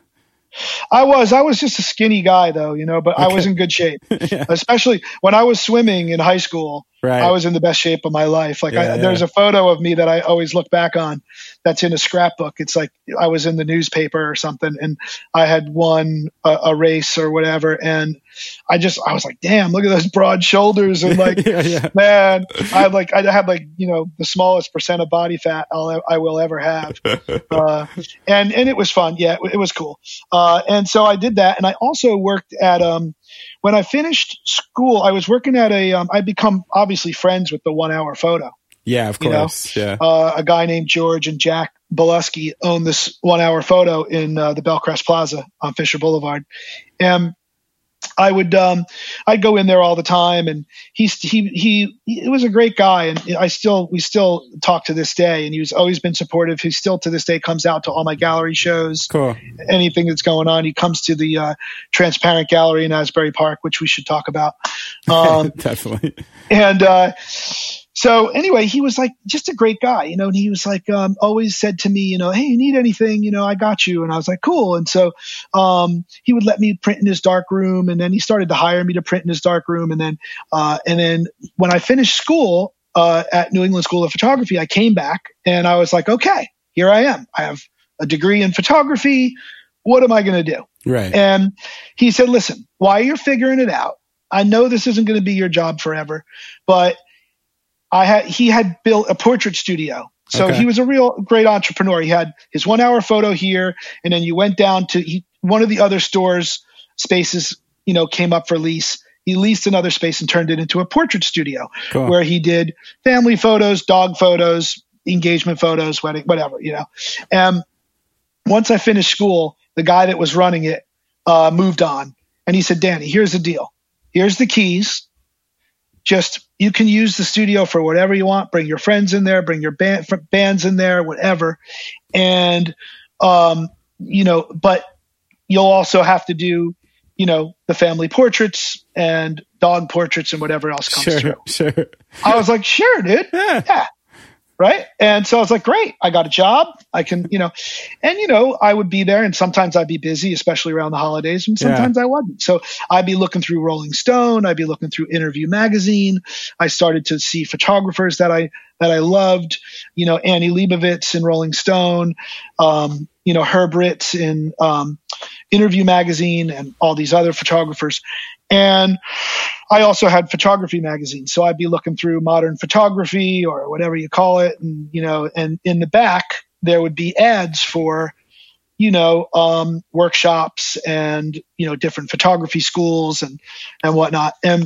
G: I was. I was just a skinny guy, though, you know, but okay. I was in good shape, yeah. Especially when I was swimming in high school. Right. I was in the best shape of my life. Like, yeah, I, yeah. there's a photo of me that I always look back on that's in a scrapbook. It's like I was in the newspaper or something, and I had won a, a race or whatever. And I just, I was like, damn, look at those broad shoulders. And like, yeah, yeah. man, I had like, I had like, you know, the smallest percent of body fat I'll, I will ever have. Uh, and, and it was fun. Yeah, it, it was cool. Uh, and so I did that. And I also worked at, um, when I finished school, I was working at a, um, I'd become obviously friends with the one hour photo.
D: Yeah, of course. You know? Yeah.
G: Uh, a guy named George and Jack Boleski owned this one hour photo in uh, the Bellcrest Plaza on Fisher Boulevard. And I would, um, I'd go in there all the time, and he's, he, he, he was a great guy. And I still, we still talk to this day, and he's always been supportive. He still to this day comes out to all my gallery shows.
D: Cool.
G: Anything that's going on. He comes to the, uh, Transparent Gallery in Asbury Park, which we should talk about. Um,
D: Definitely.
G: And, uh, so anyway, he was like just a great guy, you know, and he was like, um, always said to me, you know, hey, you need anything, you know, I got you. And I was like, cool. And so, um, he would let me print in his dark room. And then he started to hire me to print in his dark room. And then, uh, and then when I finished school, uh, at New England School of Photography, I came back and I was like, okay, here I am. I have a degree in photography. What am I going to do?
D: Right.
G: And he said, listen, while you're figuring it out, I know this isn't going to be your job forever, but I had, he had built a portrait studio. So okay. he was a real great entrepreneur. He had his one hour photo here. And then you went down to he, one of the other stores spaces, you know, came up for lease. He leased another space and turned it into a portrait studio cool. where he did family photos, dog photos, engagement photos, wedding, whatever, you know. And once I finished school, the guy that was running it, uh, moved on, and he said, Danny, here's the deal. Here's the keys. Just, you can use the studio for whatever you want. Bring your friends in there, bring your band, bands in there, whatever. And, um, you know, but you'll also have to do, you know, the family portraits and dog portraits and whatever else comes
D: sure,
G: through.
D: Sure.
G: I was like, sure, dude. Yeah. yeah. Right. And so I was like, great, I got a job. I can, you know, and, you know, I would be there, and sometimes I'd be busy, especially around the holidays, and sometimes yeah. I wasn't. So I'd be looking through Rolling Stone. I'd be looking through Interview Magazine. I started to see photographers that I, that I loved, you know, Annie Leibovitz in Rolling Stone, um, you know, Herb Ritz in um, Interview Magazine, and all these other photographers. And I also had photography magazines. So I'd be looking through Modern Photography or whatever you call it. And, you know, and in the back, there would be ads for, you know, um, workshops and, you know, different photography schools and, and whatnot. And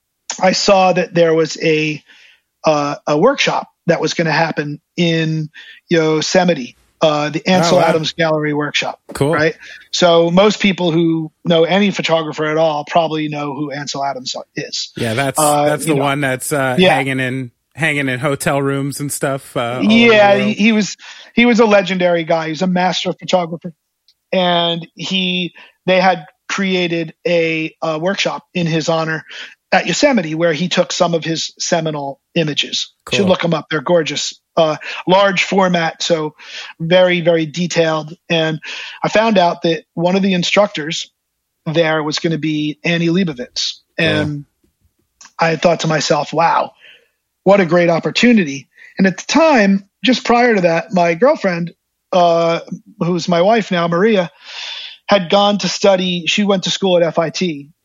G: I saw that there was a, uh, a workshop that was going to happen in Yosemite. Uh, the Ansel oh, wow. Adams Gallery Workshop.
D: Cool.
G: Right. So most people who know any photographer at all probably know who Ansel Adams is.
D: Yeah. That's, uh, that's the know. one that's, uh, yeah. hanging in, hanging in hotel rooms and stuff. Uh,
G: yeah. He, he was, he was a legendary guy. He was a master photographer, and he, they had created a, a workshop in his honor at Yosemite, where he took some of his seminal images. Cool. You should look them up. They're gorgeous. Uh, large format, so very, very detailed. And I found out that one of the instructors there was going to be Annie Leibovitz. And yeah. I thought to myself, wow, what a great opportunity. And at the time, just prior to that, my girlfriend, uh, who's my wife now, Maria, had gone to study. She went to school at F I T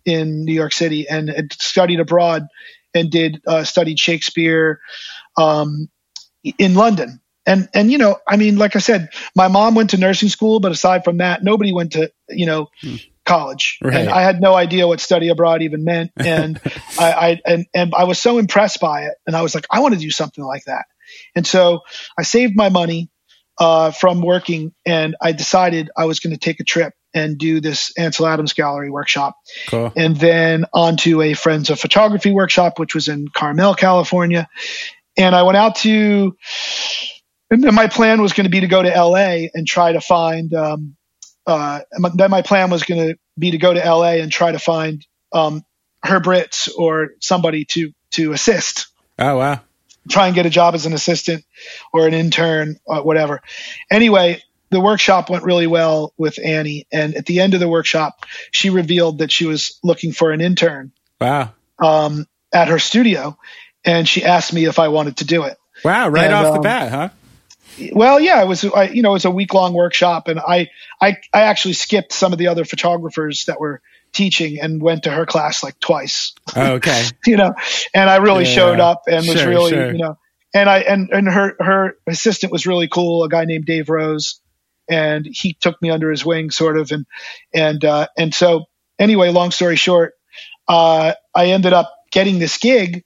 G: in New York City and had studied abroad and did uh, studied Shakespeare um, in London. And, and, you know, I mean, like I said, my mom went to nursing school, but aside from that, nobody went to, you know, hmm. college. Right. And I had no idea what study abroad even meant. And I, I, and, and I was so impressed by it. And I was like, I want to do something like that. And so I saved my money, uh, from working, and I decided I was going to take a trip and do this Ansel Adams Gallery workshop. Cool. And then on to a Friends of Photography workshop, which was in Carmel, California. And I went out to, and my plan was going to be to go to L A and try to find, um, uh, then my plan was going to be to go to L A and try to find, um, Herb Ritts or somebody to, to assist.
D: Oh, wow.
G: Try and get a job as an assistant or an intern or whatever. Anyway, the workshop went really well with Annie. And at the end of the workshop, she revealed that she was looking for an intern.
D: Wow.
G: Um, at her studio. And she asked me if I wanted to do it.
D: Wow. Right
G: and,
D: off
G: um,
D: the bat, huh?
G: Well, yeah, it was, I, you know, it was a week long workshop, and I, I, I actually skipped some of the other photographers that were teaching and went to her class like twice.
D: Oh, okay.
G: you know, and I really
D: yeah.
G: showed up and was
D: sure,
G: really,
D: sure.
G: you know, and I, and, and her, her assistant was really cool, a guy named Dave Rose, and he took me under his wing sort of. And, and, uh, and so anyway, long story short, uh, I ended up getting this gig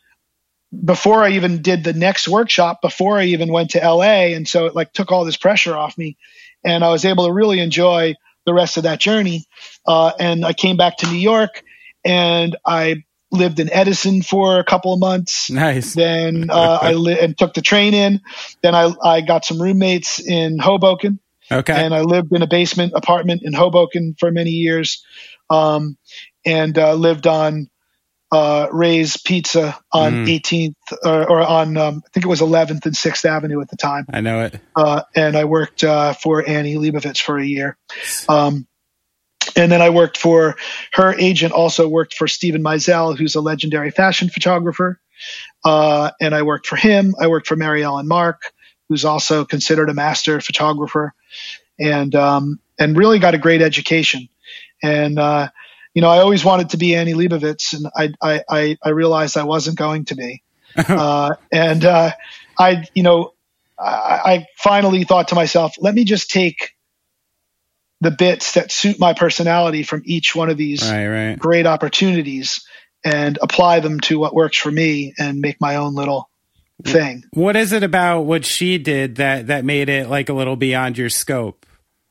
G: before I even did the next workshop, before I even went to L A. And so it like took all this pressure off me, and I was able to really enjoy the rest of that journey. Uh, and I came back to New York, and I lived in Edison for a couple of months.
D: Nice.
G: Then uh, I li- and took the train in. Then I, I got some roommates in Hoboken.
D: Okay.
G: And I lived in a basement apartment in Hoboken for many years, um, and uh, lived on Uh, Ray's Pizza on mm. eighteenth or, or on, um, I think it was eleventh and sixth Avenue at the time.
D: I know it.
G: Uh, and I worked uh, for Annie Leibovitz for a year. Um, and then I worked for her agent, also worked for Steven Meisel, who's a legendary fashion photographer. Uh, and I worked for him. I worked for Mary Ellen Mark, who's also considered a master photographer, and, um, and really got a great education. And, uh, you know, I always wanted to be Annie Leibovitz, and I, I, I, I realized I wasn't going to be. uh, and, uh, I, you know, I, I finally thought to myself, let me just take the bits that suit my personality from each one of these
D: right, right.
G: great opportunities and apply them to what works for me and make my own little thing.
D: What is it about what she did that, that made it like a little beyond your scope?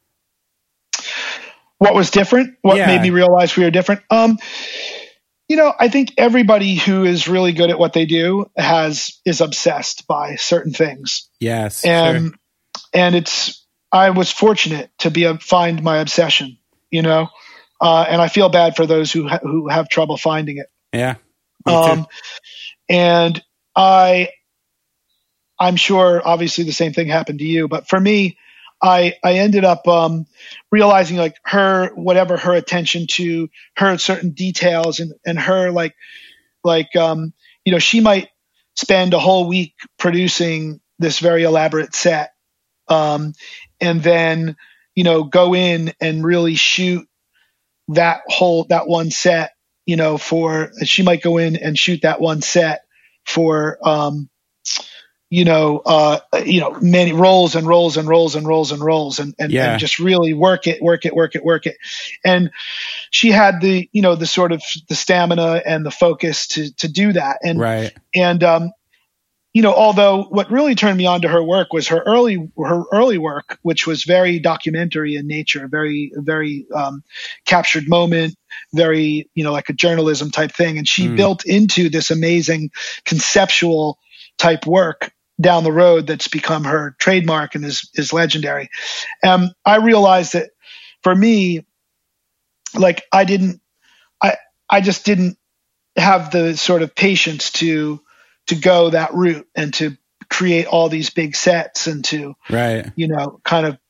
G: What was different? What yeah. made me realize we were different? Um, you know, I think everybody who is really good at what they do has is obsessed by certain things.
D: Yes,
G: and
D: sure.
G: and it's I was fortunate to be a, find my obsession. You know, uh, and I feel bad for those who ha- who have trouble finding it.
D: Yeah.
G: Um, and I, I'm sure, obviously, the same thing happened to you, but for me, I, I ended up um, realizing like her, whatever her attention to her certain details and, and her like, like, um, you know, she might spend a whole week producing this very elaborate set. Um, and then, you know, go in and really shoot that whole, that one set, you know, for, she might go in and shoot that one set for, um, you know, uh, you know, many rolls and rolls and rolls and rolls and rolls and, and,
D: yeah.
G: and just really work it, work it, work it, work it. And she had the, you know, the sort of the stamina and the focus to, to do that. And,
D: right.
G: and, um, you know, although what really turned me on to her work was her early, her early work, which was very documentary in nature, very, very, um, captured moment, very, you know, like a journalism type thing. And she mm. built into this amazing conceptual type work down the road that's become her trademark and is, is legendary. Um, I realized that for me, like I didn't, I, I just didn't have the sort of patience to, to go that route and to create all these big sets and to,
D: right.
G: you know, kind of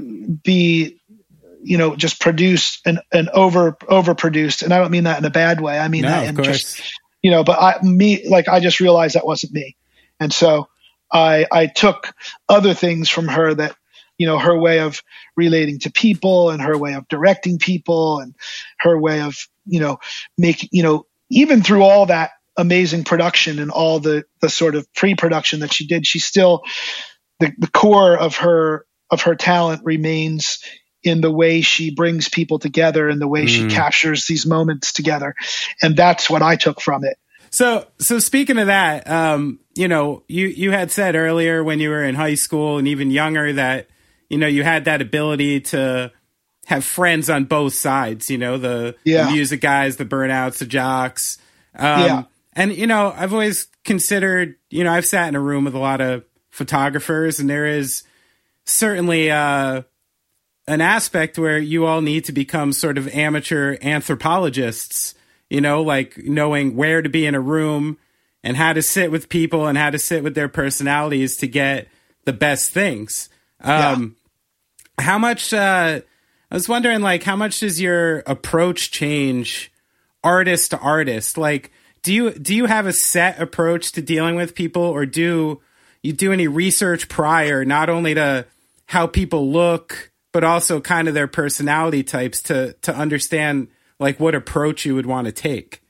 G: be, you know, just produce and, and over, overproduced. And I don't mean that in a bad way. I mean
D: no,
G: that in
D: of course.
G: just, you know, but I, me, like, I just realized that wasn't me. And so I, I took other things from her that, you know, her way of relating to people and her way of directing people and her way of you know, make, you know, even through all that amazing production and all the, the sort of pre-production that she did, she still, the, the core of her, of her talent remains in the way she brings people together and the way mm. she captures these moments together. And that's what I took from it.
D: So, so speaking of that, um, you know, you, you had said earlier when you were in high school and even younger that, you know, you had that ability to have friends on both sides, you know, the,
G: yeah.
D: the music guys, the burnouts, the jocks. Um,
G: yeah.
D: And, you know, I've always considered, you know, I've sat in a room with a lot of photographers, and there is certainly uh, an aspect where you all need to become sort of amateur anthropologists, you know, like knowing where to be in a room and how to sit with people and how to sit with their personalities to get the best things. Um, yeah. How much, uh, I was wondering, like, how much does your approach change artist to artist? Like, do you, do you have a set approach to dealing with people, or do you do any research prior, not only to how people look, but also kind of their personality types to, to understand like what approach you would want to take?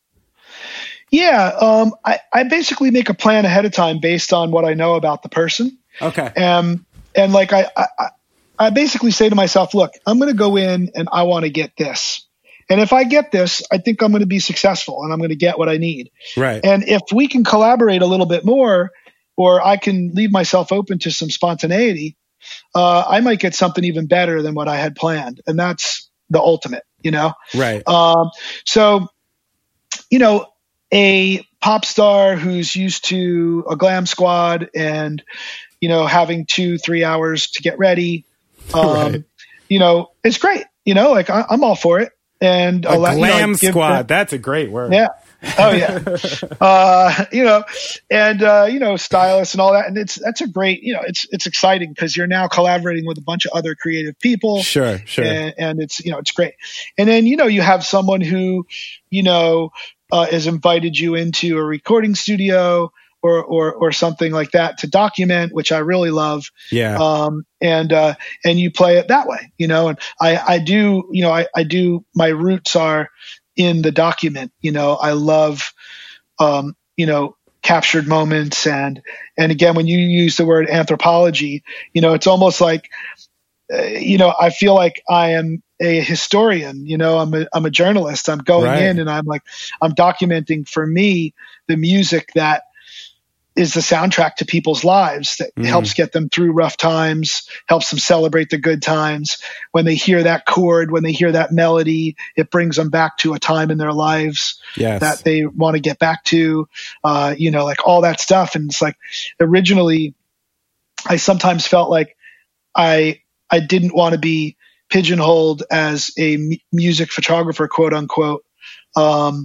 G: Yeah. Um, I, I basically make a plan ahead of time based on what I know about the person.
D: Okay.
G: Um, and like, I, I, I basically say to myself, look, I'm going to go in and I want to get this. And if I get this, I think I'm going to be successful and I'm going to get what I need.
D: Right.
G: And if we can collaborate a little bit more, or I can leave myself open to some spontaneity, uh, I might get something even better than what I had planned. And that's the ultimate, you know?
D: Right.
G: Um, so, you know, a pop star who's used to a glam squad and, you know, having two, three hours to get ready, um, right. you know, it's great. You know, like I, I'm all for it. And
D: a
G: allow,
D: glam
G: you know,
D: squad.
G: Them,
D: that's a great word.
G: Yeah. Oh yeah. uh, you know, and, uh, you know, stylists and all that. And it's, that's a great, you know, it's, it's exciting because you're now collaborating with a bunch of other creative people.
D: Sure. Sure.
G: And, and it's, you know, it's great. And then, you know, you have someone who, you know, uh, has invited you into a recording studio or, or, or something like that to document, which I really love.
D: Yeah.
G: Um, and, uh, and you play it that way, you know, and I, I do, you know, I, I do, my roots are in the document, you know, I love, um, you know, captured moments. And, and again, when you use the word anthropology, you know, it's almost like, uh, you know, I feel like I am a historian, you know, I'm a, I'm a journalist. I'm going
D: right.
G: in and I'm like, I'm documenting for me the music that is the soundtrack to people's lives that mm. helps get them through rough times, helps them celebrate the good times. When they hear that chord, when they hear that melody, it brings them back to a time in their lives
D: yes.
G: that they want to get back to, uh, you know, like all that stuff. And it's like, originally I sometimes felt like I, I didn't want to be pigeonholed as a m- music photographer, quote unquote. Um,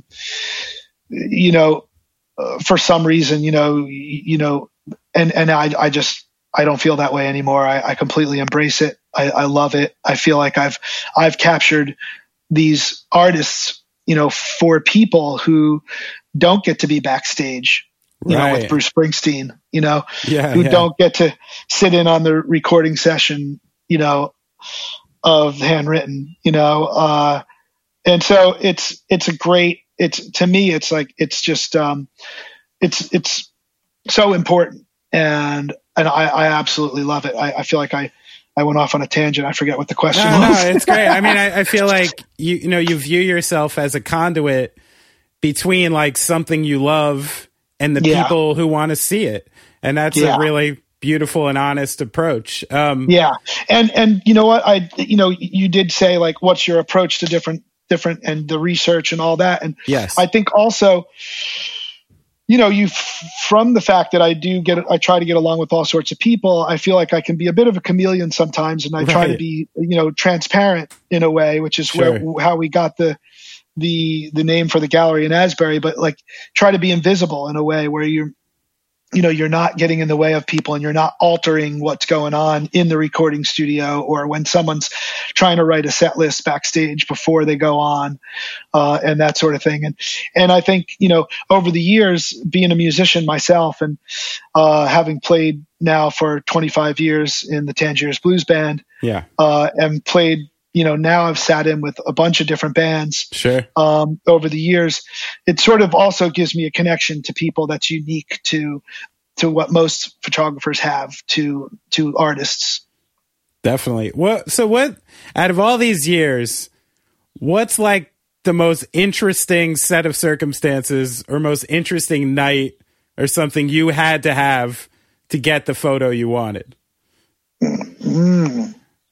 G: you know, Uh, for some reason, you know, you, you know, and, and I, I just, I don't feel that way anymore. I, I completely embrace it. I, I love it. I feel like I've, I've captured these artists, you know, for people who don't get to be backstage, you
D: right.
G: know, with Bruce Springsteen, you know,
D: yeah,
G: who
D: yeah.
G: don't get to sit in on the recording session, you know, of Handwritten, you know, uh, and so it's, it's a great, it's, to me, it's like, it's just, um, it's, it's so important. And, and I, I absolutely love it. I, I feel like I, I went off on a tangent. I forget what the question
D: no,
G: was.
D: No, it's great. I mean, I, I feel like you, you know, you view yourself as a conduit between like something you love and the
G: yeah.
D: people who want to see it. And that's
G: yeah.
D: a really beautiful and honest approach. Um,
G: yeah. And, and you know what, I, you know, you did say like, what's your approach to different, different and the research and all that. And
D: yes.
G: I think also, you know, you from the fact that I do get, I try to get along with all sorts of people. I feel like I can be a bit of a chameleon sometimes, and I
D: right.
G: try to be, you know, transparent in a way, which is
D: sure.
G: where how we got the the the name for the gallery in Asbury. But like, try to be invisible in a way where you're, you know, you're not getting in the way of people and you're not altering what's going on in the recording studio or when someone's trying to write a set list backstage before they go on, uh, and that sort of thing. And, and I think, you know, over the years, being a musician myself and, uh, having played now for twenty-five years in the Tangiers Blues Band,
D: yeah,
G: uh, and played, you know, now I've sat in with a bunch of different bands
D: Sure.
G: um, over the years. It sort of also gives me a connection to people that's unique to to what most photographers have to to artists.
D: Definitely. What? So what? Out of all these years, what's like the most interesting set of circumstances or most interesting night or something you had to have to get the photo you wanted?
G: Mm.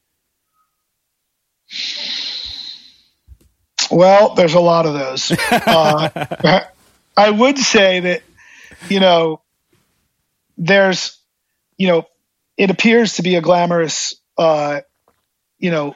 G: Well, there's a lot of those. uh, I would say that, you know, there's, you know, it appears to be a glamorous, uh, you know,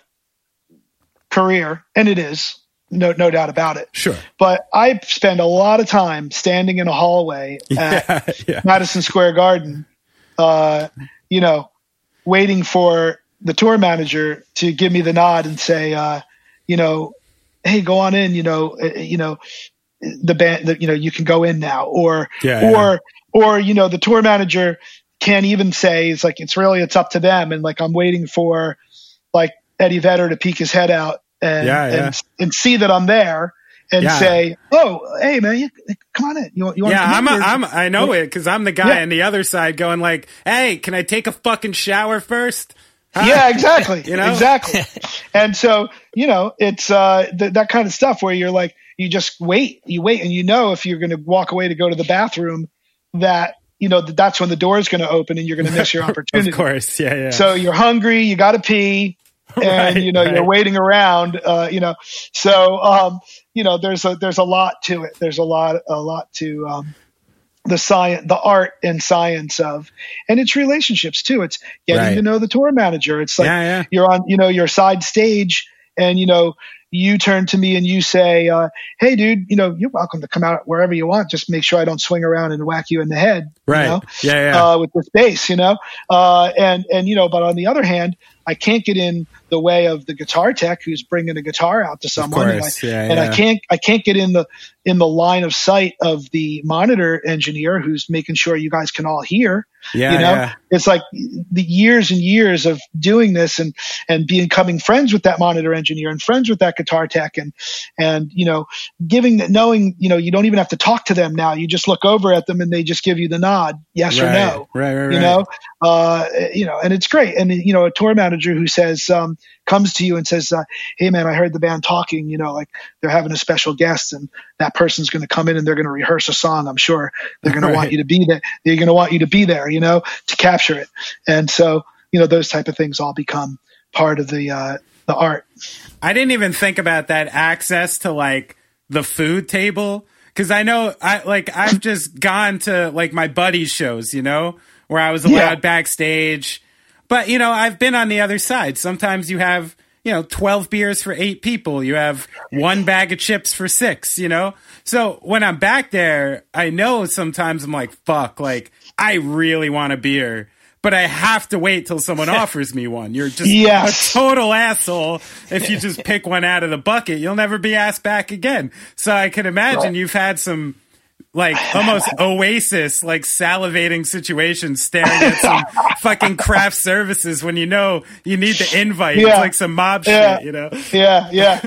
G: career, and it is, no, no doubt about it.
D: Sure.
G: But I spend a lot of time standing in a hallway at
D: Yeah, yeah.
G: Madison Square Garden, uh, you know, waiting for the tour manager to give me the nod and say, uh, you know, hey, go on in, you know, uh, you know, the band, the, you know, you can go in now, or,
D: Yeah,
G: or,
D: yeah.
G: or, you know, the tour manager can't even say, it's like, it's really, it's up to them. And like, I'm waiting for like Eddie Vedder to peek his head out and,
D: Yeah, yeah.
G: and, and see that I'm there and
D: Yeah.
G: say, oh, hey man, you, come on in. You want, you want
D: Yeah,
G: to
D: I'm,
G: come
D: a,
G: in?
D: I'm, I know it because I'm the guy
G: Yeah.
D: on the other side going like, hey, can I take a fucking shower first? Huh?
G: Yeah, exactly.
D: You know?
G: Exactly. And so, you know, it's uh, th- that kind of stuff where you're like, you just wait, you wait, and you know if you're going to walk away to go to the bathroom, that, you know, that that's when the door is going to open and you're going to miss your opportunity.
D: Of course, yeah, yeah.
G: So you're hungry, you got to pee, and
D: Right,
G: you know
D: right.
G: you're waiting around. Uh, you know, so um, you know there's a there's a lot to it. There's a lot a lot to um, the science, the art and science of, and it's relationships too. It's getting
D: Right.
G: to know the tour manager. It's like
D: Yeah, yeah.
G: you're on, you know, your side stage, and you know, you turn to me and you say, uh, "Hey, dude, you know, you're welcome to come out wherever you want. Just make sure I don't swing around and whack you in the head."
D: Right.
G: You know?
D: Yeah, yeah.
G: Uh, with this bass, you know, uh, and and you know, but on the other hand, I can't get in the way of the guitar tech who's bringing a guitar out to someone,
D: course,
G: and, I,
D: yeah,
G: and
D: yeah.
G: I can't I can't get in the in the line of sight of the monitor engineer who's making sure you guys can all hear.
D: Yeah,
G: you know,
D: yeah.
G: it's like the years and years of doing this and and becoming friends with that monitor engineer and friends with that guitar tech and and you know, giving that, knowing, you know, you don't even have to talk to them now. You just look over at them and they just give you the nod, yes or
D: Right.
G: no.
D: Right, right,
G: You
D: right.
G: know, uh, you know, and it's great. And you know, a tour manager who says um, comes to you and says, uh, "Hey, man, I heard the band talking. You know, like they're having a special guest, and that person's going to come in and they're going to rehearse a song. I'm sure they're going
D: Right.
G: to want you to be there. They're going to want you to be there. You know, to capture it." And so, you know, those type of things all become part of the uh, the art.
D: I didn't even think about that access to like the food table. Cause I know I like, I've just gone to like my buddies' shows, you know, where I was allowed
G: Yeah.
D: backstage, but you know, I've been on the other side. Sometimes you have, you know, twelve beers for eight people. You have one bag of chips for six, you know? So when I'm back there, I know sometimes I'm like, fuck, like I really want a beer, but I have to wait till someone offers me one. You're just
G: Yes.
D: a total asshole if you just pick one out of the bucket. You'll never be asked back again. So I can imagine you've had some like almost Oasis, like salivating situations staring at some fucking craft services when you know you need the invite.
G: Yeah.
D: It's like some mob
G: Yeah.
D: shit, you know?
G: Yeah, yeah.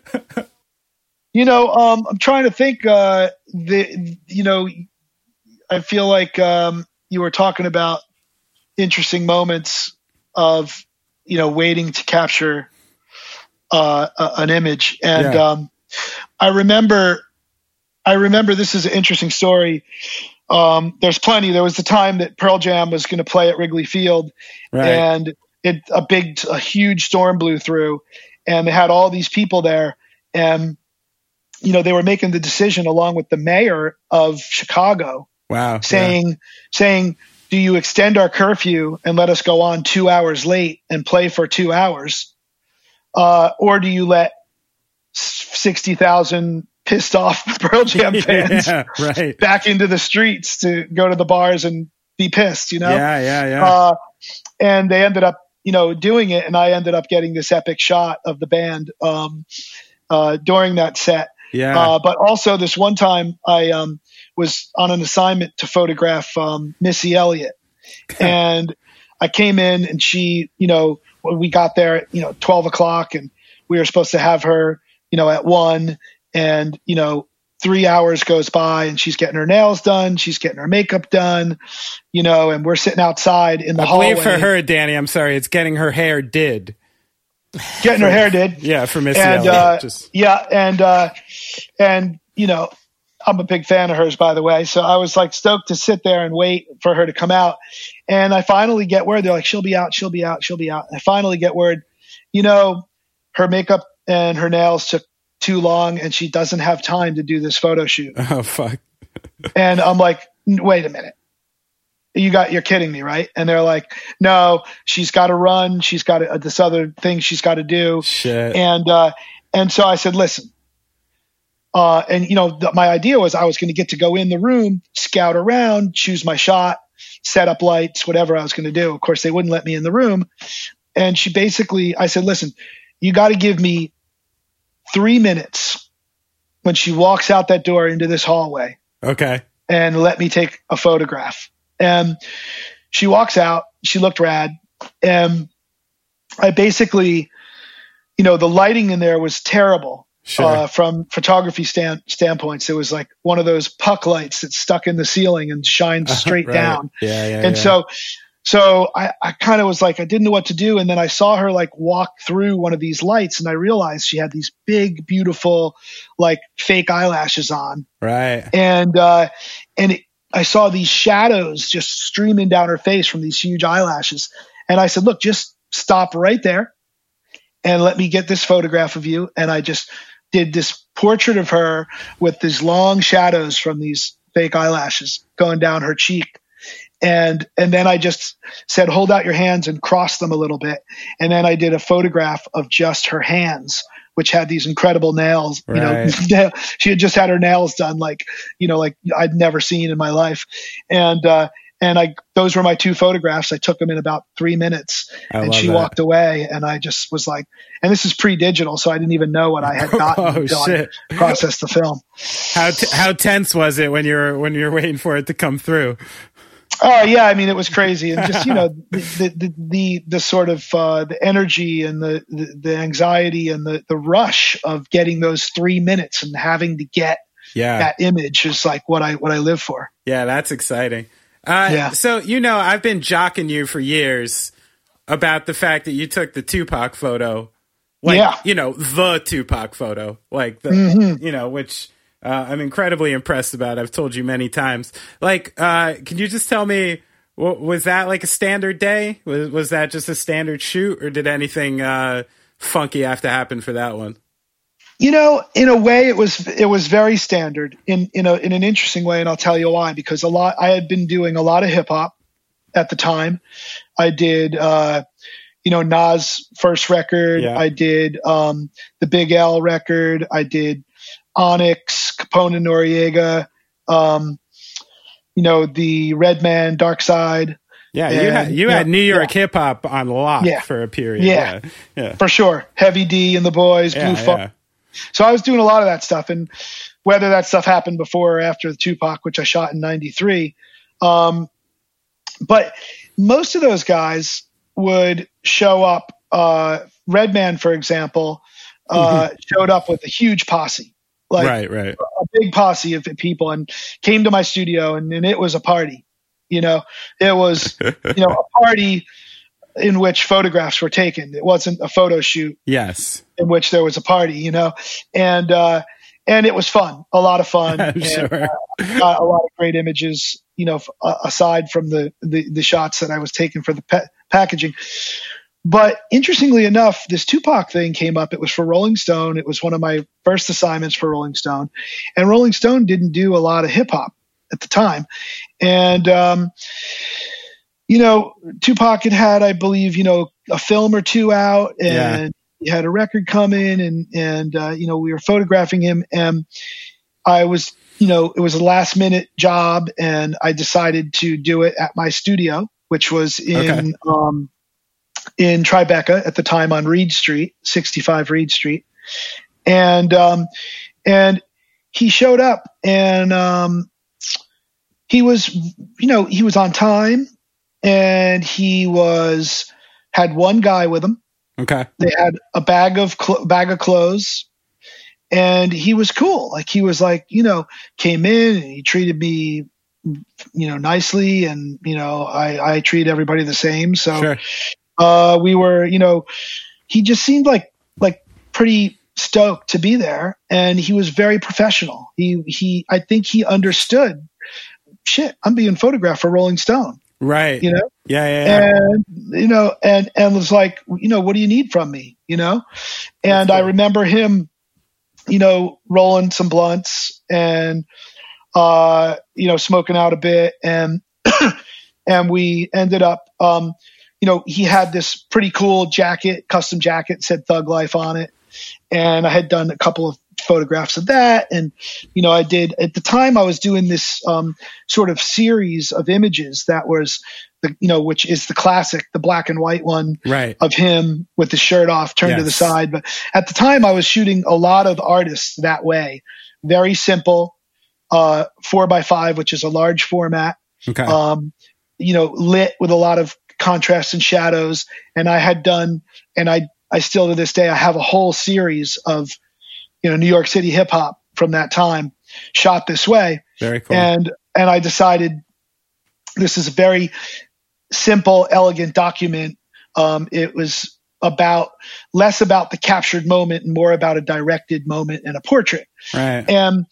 G: You know, um, I'm trying to think. Uh, the you know, I feel like um, you were talking about interesting moments of, you know, waiting to capture uh, a, an image, and
D: Yeah.
G: um, I remember, I remember this is an interesting story. Um, there's plenty. There was the time that Pearl Jam was going to play at Wrigley Field,
D: Right.
G: and it a big, a huge storm blew through, and they had all these people there, and you know, they were making the decision along with the mayor of Chicago,
D: Wow.
G: saying, saying, do you extend our curfew and let us go on two hours late and play for two hours? Uh, or do you let sixty thousand pissed off Pearl Jam fans
D: Yeah, right.
G: back into the streets to go to the bars and be pissed, you know?
D: Yeah, yeah, yeah.
G: Uh, and they ended up, you know, doing it. And I ended up getting this epic shot of the band um, uh, during that set.
D: Yeah.
G: Uh, but also this one time I um, was on an assignment to photograph um, Missy Elliott. And I came in and she, you know, when we got there at, you know, twelve o'clock and we were supposed to have her, you know, at one, and, you know, three hours goes by and she's getting her nails done. She's getting her makeup done, you know, and we're sitting outside in the
D: I
G: hallway.
D: believe for her, Danny, I'm sorry, it's getting her hair did.
G: Getting her hair did.
D: Yeah, for Missy
G: and,
D: Elliott.
G: uh,
D: Just...
G: Yeah, and, uh, and, you know, I'm a big fan of hers, by the way. So I was like stoked to sit there and wait for her to come out. And I finally get word. They're like, she'll be out, she'll be out, she'll be out. And I finally get word, you know, her makeup and her nails took too long and she doesn't have time to do this photo shoot.
D: Oh, fuck.
G: And I'm like, wait a minute. You got, you're kidding me, right? And they're like, no, she's got to run. She's got to, uh, this other thing she's got to do.
D: Shit.
G: And, uh, and so I said, listen, uh, and you know, th- my idea was I was going to get to go in the room, scout around, choose my shot, set up lights, whatever I was going to do. Of course, they wouldn't let me in the room. And she basically, I said, listen, you got to give me three minutes when she walks out that door into this hallway.
D: Okay.
G: And let me take a photograph. And she walks out, she looked rad. And I basically, you know, the lighting in there was terrible.
D: Sure.
G: Uh, from photography stand, standpoints. It was like one of those puck lights that's stuck in the ceiling and shines straight
D: right.
G: down.
D: Yeah, yeah,
G: and
D: yeah.
G: so, so I, I kind of was like, I didn't know what to do. And then I saw her like walk through one of these lights and I realized she had these big, beautiful, like fake eyelashes on.
D: Right.
G: And, uh, and it, I saw these shadows just streaming down her face from these huge eyelashes. And I said, look, just stop right there and let me get this photograph of you. And I just did this portrait of her with these long shadows from these fake eyelashes going down her cheek. And, and then I just said, hold out your hands and cross them a little bit. And then I did a photograph of just her hands, which had these incredible nails.
D: Right.
G: You know, she had just had her nails done, like, you know, like I'd never seen in my life. And, uh, and I, those were my two photographs. I took them in about three minutes
D: I
G: and
D: love
G: she
D: that.
G: walked away. And I just was like, and this is pre-digital, so I didn't even know what I had gotten
D: Oh,
G: until
D: shit.
G: I processed the film.
D: How t- how tense was it when you were when you were waiting for it to come through?
G: Oh yeah, I mean it was crazy, and just you know the the the, the, the sort of uh, the energy and the, the the anxiety and the the rush of getting those three minutes and having to get
D: Yeah.
G: that image is like what I what I live for.
D: Yeah, that's exciting. Uh,
G: Yeah.
D: So, you know, I've been jocking you for years about the fact that you took the Tupac photo. Like,
G: Yeah.
D: you know, the Tupac photo. Like, the,
G: Mm-hmm.
D: you know, which uh, I'm incredibly impressed about. I've told you many times. Like, uh, can you just tell me, w- was that like a standard day? Was, was that just a standard shoot? Or did anything uh, funky have to happen for that one?
G: You know, in a way, it was it was very standard in in a in an interesting way, and I'll tell you why. Because a lot, I had been doing a lot of hip hop at the time. I did, uh, you know, Nas' first record.
D: Yeah.
G: I did um, the Big L record. I did Onyx, Capone and Noriega. Um, you know, the Redman, Dark Side.
D: Yeah, you
G: And,
D: had you
G: yeah,
D: had New York
G: yeah.
D: hip hop on lock
G: Yeah.
D: for a period.
G: Yeah.
D: Yeah, yeah,
G: For sure. Heavy D and the Boys,
D: yeah,
G: Blue Funk.
D: yeah.
G: So I was doing a lot of that stuff, and whether that stuff happened before or after the Tupac, which I shot in ninety-three. Um, but most of those guys would show up. Uh, Redman, for example, uh, showed up with a huge posse, like
D: right, right.
G: a big posse of people, and came to my studio, and, and it was a party. You know, it was, you know, a party in which photographs were taken. It wasn't a photo shoot
D: Yes.
G: in which there was a party, you know, and, uh, and it was fun, a lot of fun,
D: I'm
G: and,
D: sure.
G: uh, got a lot of great images, you know, f- uh, aside from the, the, the shots that I was taking for the pa- packaging. But interestingly enough, this Tupac thing came up. It was for Rolling Stone. It was one of my first assignments for Rolling Stone, and Rolling Stone didn't do a lot of hip hop at the time. And, um, you know, Tupac had had, I believe, you know, a film or two out, and
D: Yeah.
G: he had a record coming, and, and, uh, you know, we were photographing him, and I was, you know, it was a last minute job, and I decided to do it at my studio, which was in,
D: Okay.
G: um, in Tribeca at the time on Reed Street, sixty-five Reed Street. And, um, and he showed up, and, um, he was, you know, he was on time, and he was, had one guy with him,
D: Okay.
G: They had a bag of cl- bag of clothes, and he was cool. Like he was like, you know, came in and he treated me, you know, nicely, and you know, I I treat everybody the same. So
D: Sure.
G: uh, we were, you know, he just seemed like like pretty stoked to be there, and he was very professional. He he I think he understood. Shit, I'm being photographed for Rolling Stone.
D: Right.
G: You know?
D: Yeah, yeah, yeah.
G: And, you know, and, and was like, you know, what do you need from me? You know? And I remember him, you know, rolling some blunts and, uh, you know, smoking out a bit. And, and we ended up, um, you know, he had this pretty cool jacket, custom jacket, said Thug Life on it. And I had done a couple of photographs of that. And, you know, I did at the time I was doing this um, sort of series of images that was the, you know, which is the classic, the black and white one
D: right.
G: of him with the shirt off, turned
D: yes.
G: to the side. But at the time I was shooting a lot of artists that way. Very simple, uh, four by five, which is a large format,
D: okay.
G: um, you know, lit with a lot of contrast and shadows. And I had done, and I, I still to this day, I have a whole series of, you know, New York City hip hop from that time shot this way.
D: Very cool.
G: And, and I decided this is a very simple, elegant document. Um, it was about less about the captured moment and more about a directed moment and a portrait.
D: Right.
G: And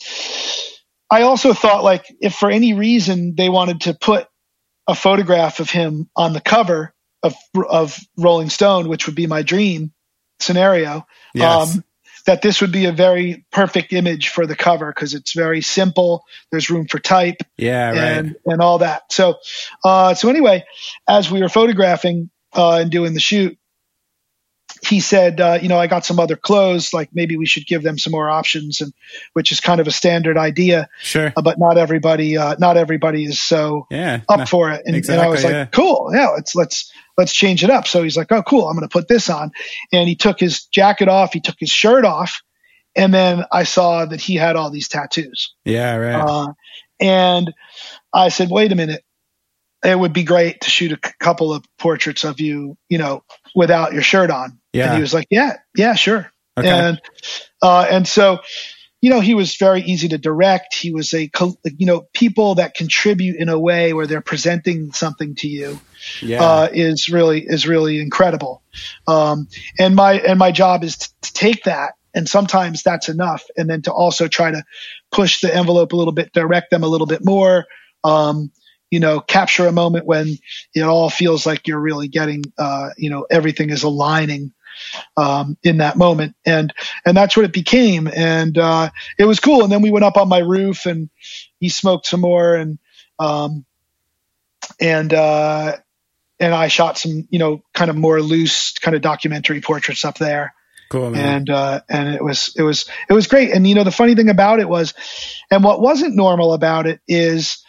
G: I also thought, like, if for any reason they wanted to put a photograph of him on the cover of, of Rolling Stone, which would be my dream scenario,
D: yes.
G: um, that this would be a very perfect image for the cover because it's very simple. There's room for type,
D: yeah, right.
G: and, and all that. So, uh, so anyway, as we were photographing uh, and doing the shoot, he said, uh, you know, I got some other clothes, like maybe we should give them some more options, and which is kind of a standard idea.
D: Sure.
G: Uh, but not everybody, uh, not everybody is so
D: yeah,
G: up
D: no,
G: for it. And,
D: exactly,
G: and I was like,
D: yeah.
G: cool. Yeah, let's, let's, let's change it up. So he's like, oh, cool. I'm going to put this on. And he took his jacket off. He took his shirt off. And then I saw that he had all these tattoos.
D: Yeah. Right.
G: Uh, and I said, wait a minute. It would be great to shoot a c- couple of portraits of you, you know, without your shirt on.
D: Yeah.
G: And he was like, yeah, yeah, sure.
D: Okay.
G: And, uh, and so, you know, he was very easy to direct. He was a, you know, people that contribute in a way where they're presenting something to you,
D: yeah.
G: uh, is really, is really incredible. Um, and my, and my job is t- to take that. And sometimes that's enough. And then to also try to push the envelope a little bit, direct them a little bit more, um, you know, capture a moment when it all feels like you're really getting, uh, you know, everything is aligning, um, in that moment. And, and that's what it became. And, uh, it was cool. And then we went up on my roof and he smoked some more and, um, and, uh, and I shot some, you know, kind of more loose kind of documentary portraits up there.
D: Cool, man.
G: And, uh, and it was, it was, it was great. And, you know, the funny thing about it was, and what wasn't normal about it is,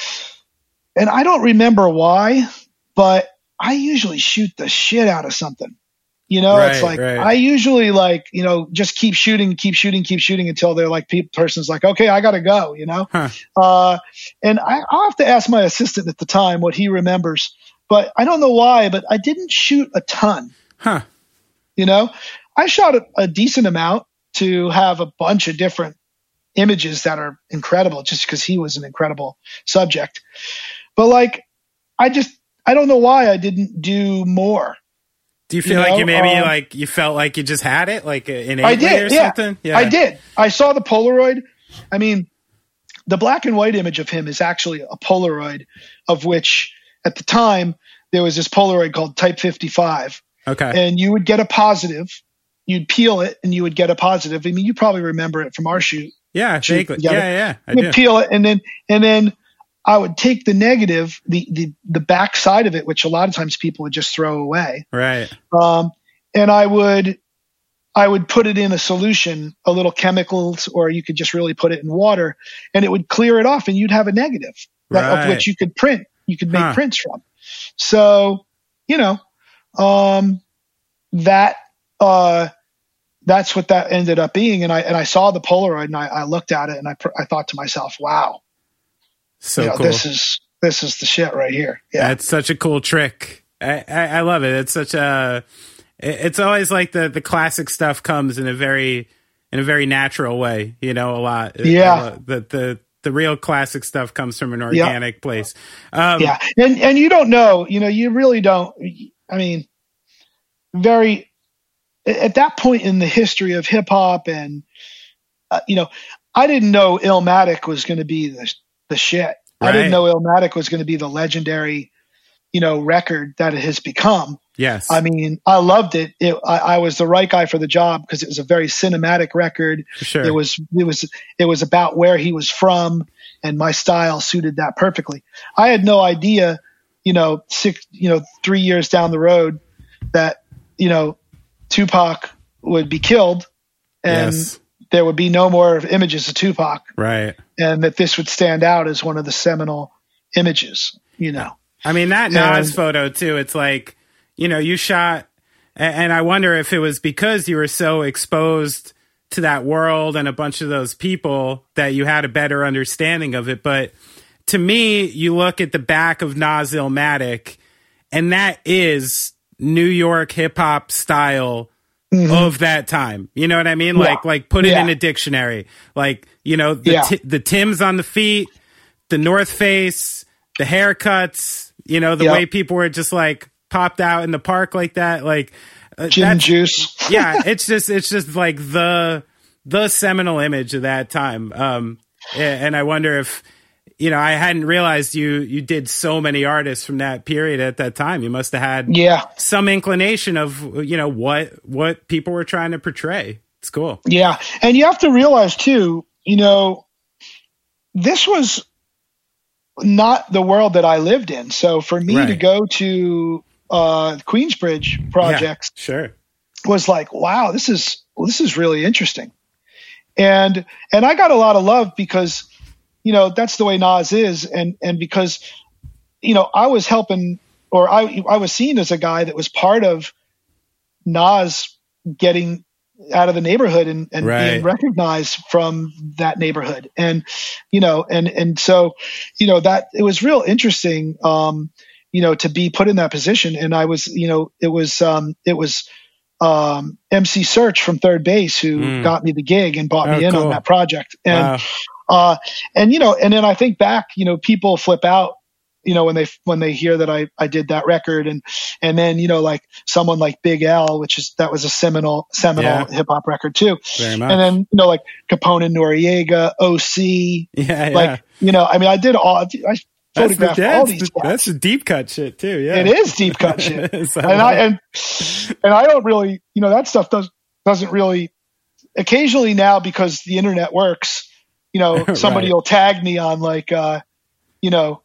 G: and I don't remember why, but I usually shoot the shit out of something. You know,
D: right,
G: it's like,
D: right.
G: I usually like, you know, just keep shooting, keep shooting, keep shooting until they're like, pe- person's like, okay, I got to go, you know?
D: Huh.
G: Uh, and I, I'll have to ask my assistant at the time what he remembers, but I don't know why, but I didn't shoot a ton.
D: Huh.
G: You know, I shot a, a decent amount to have a bunch of different images that are incredible just because he was an incredible subject. But like, I just, I don't know why I didn't do more.
D: Do you feel
G: you
D: like
G: know?
D: you maybe
G: um,
D: like you felt like you just had it, like innately
G: I did,
D: or
G: yeah.
D: something? Yeah,
G: I did. I saw the Polaroid. I mean, the black and white image of him is actually a Polaroid, of which at the time there was this Polaroid called Type fifty-five.
D: Okay.
G: And you would get a positive. You'd peel it and you would get a positive. I mean, you probably remember it from our shoot.
D: Yeah, vaguely. Yeah, yeah, yeah. I
G: You'd
D: do.
G: peel it and then and then I would take the negative, the the the back side of it, which a lot of times people would just throw away.
D: Right.
G: Um, and I would I would put it in a solution, a little chemicals, or you could just really put it in water, and it would clear it off, and you'd have a negative that,
D: Right.
G: of which you could print. You could make
D: Huh.
G: prints from. So, you know, um, that uh, that's what that ended up being. And I and I saw the Polaroid, and I, I looked at it, and I pr- I thought to myself, wow,
D: So
G: you know,
D: cool.
G: this is this is the shit right here. Yeah.
D: That's such a cool trick. I, I, I love it. It's such a, it's always like the, the classic stuff comes in a very, in a very natural way, you know, a lot.
G: Yeah.
D: Uh, the, the, the real classic stuff comes from an organic yeah. place. Um,
G: yeah. And, and you don't know, you know, you really don't, I mean, very, at that point in the history of hip hop and, uh, you know, I didn't know Illmatic was going to be the, the shit. Right. I didn't know Illmatic was going to be the legendary, you know, record that it has become.
D: Yes.
G: I mean, I loved it. it I, I was the right guy for the job because it was a very cinematic record.
D: Sure.
G: It was, it was, it was about where he was from, and my style suited that perfectly. I had no idea, you know, six, you know, three years down the road that, you know, Tupac would be killed and
D: yes.
G: there would be no more images of Tupac.
D: Right.
G: And that this would stand out as one of the seminal images, you know.
D: I mean, that Nas and, photo too, it's like, you know, you shot, and I wonder if it was because you were so exposed to that world and a bunch of those people that you had a better understanding of it. But to me, you look at the back of Nas Illmatic, and that is New York hip hop style mm-hmm. of that time. You know what I mean?
G: Yeah.
D: Like, like put it
G: yeah.
D: in a dictionary. Like, you know, the
G: yeah.
D: t- the Timbs on the feet, the North Face, the haircuts. You know, the
G: yep.
D: way people were just like popped out in the park like that, like
G: uh, gin juice.
D: yeah, it's just it's just like the the seminal image of that time. Um, and I wonder if, you know, I hadn't realized you you did so many artists from that period at that time. You must have had
G: yeah.
D: some inclination of, you know, what what people were trying to portray. It's cool.
G: Yeah, and you have to realize too, you know, this was not the world that I lived in. So for me
D: right.
G: to go to uh, Queensbridge projects
D: yeah, sure.
G: was like, wow, this is well, this is really interesting. And and I got a lot of love because, you know, that's the way Nas is, and and because, you know, I was helping, or I I was seen as a guy that was part of Nas getting out of the neighborhood and, and
D: right.
G: being recognized from that neighborhood. And, you know, and, and so, you know, that it was real interesting, um, you know, to be put in that position. And I was, you know, it was, um, it was, um, M C Search from Third Base who mm. got me the gig and brought
D: oh,
G: me in
D: cool.
G: on that project. And,
D: wow.
G: uh, and, you know, and then I think back, you know, people flip out, you know, when they, when they hear that I, I did that record, and, and then, you know, like someone like Big L, which is, that was a seminal, seminal
D: yeah.
G: hip hop record too.
D: Very much.
G: And then, you know, like Capone and Noriega, O C,
D: yeah, yeah.
G: like, you know, I mean, I did all, I photographed
D: the,
G: all these guys.
D: That's a deep cut shit too. Yeah.
G: It is deep cut shit. and
D: so,
G: I, and, and I don't really, you know, that stuff does, doesn't really, occasionally now, because the internet works, you know, somebody
D: right.
G: will tag me on like, uh, you know,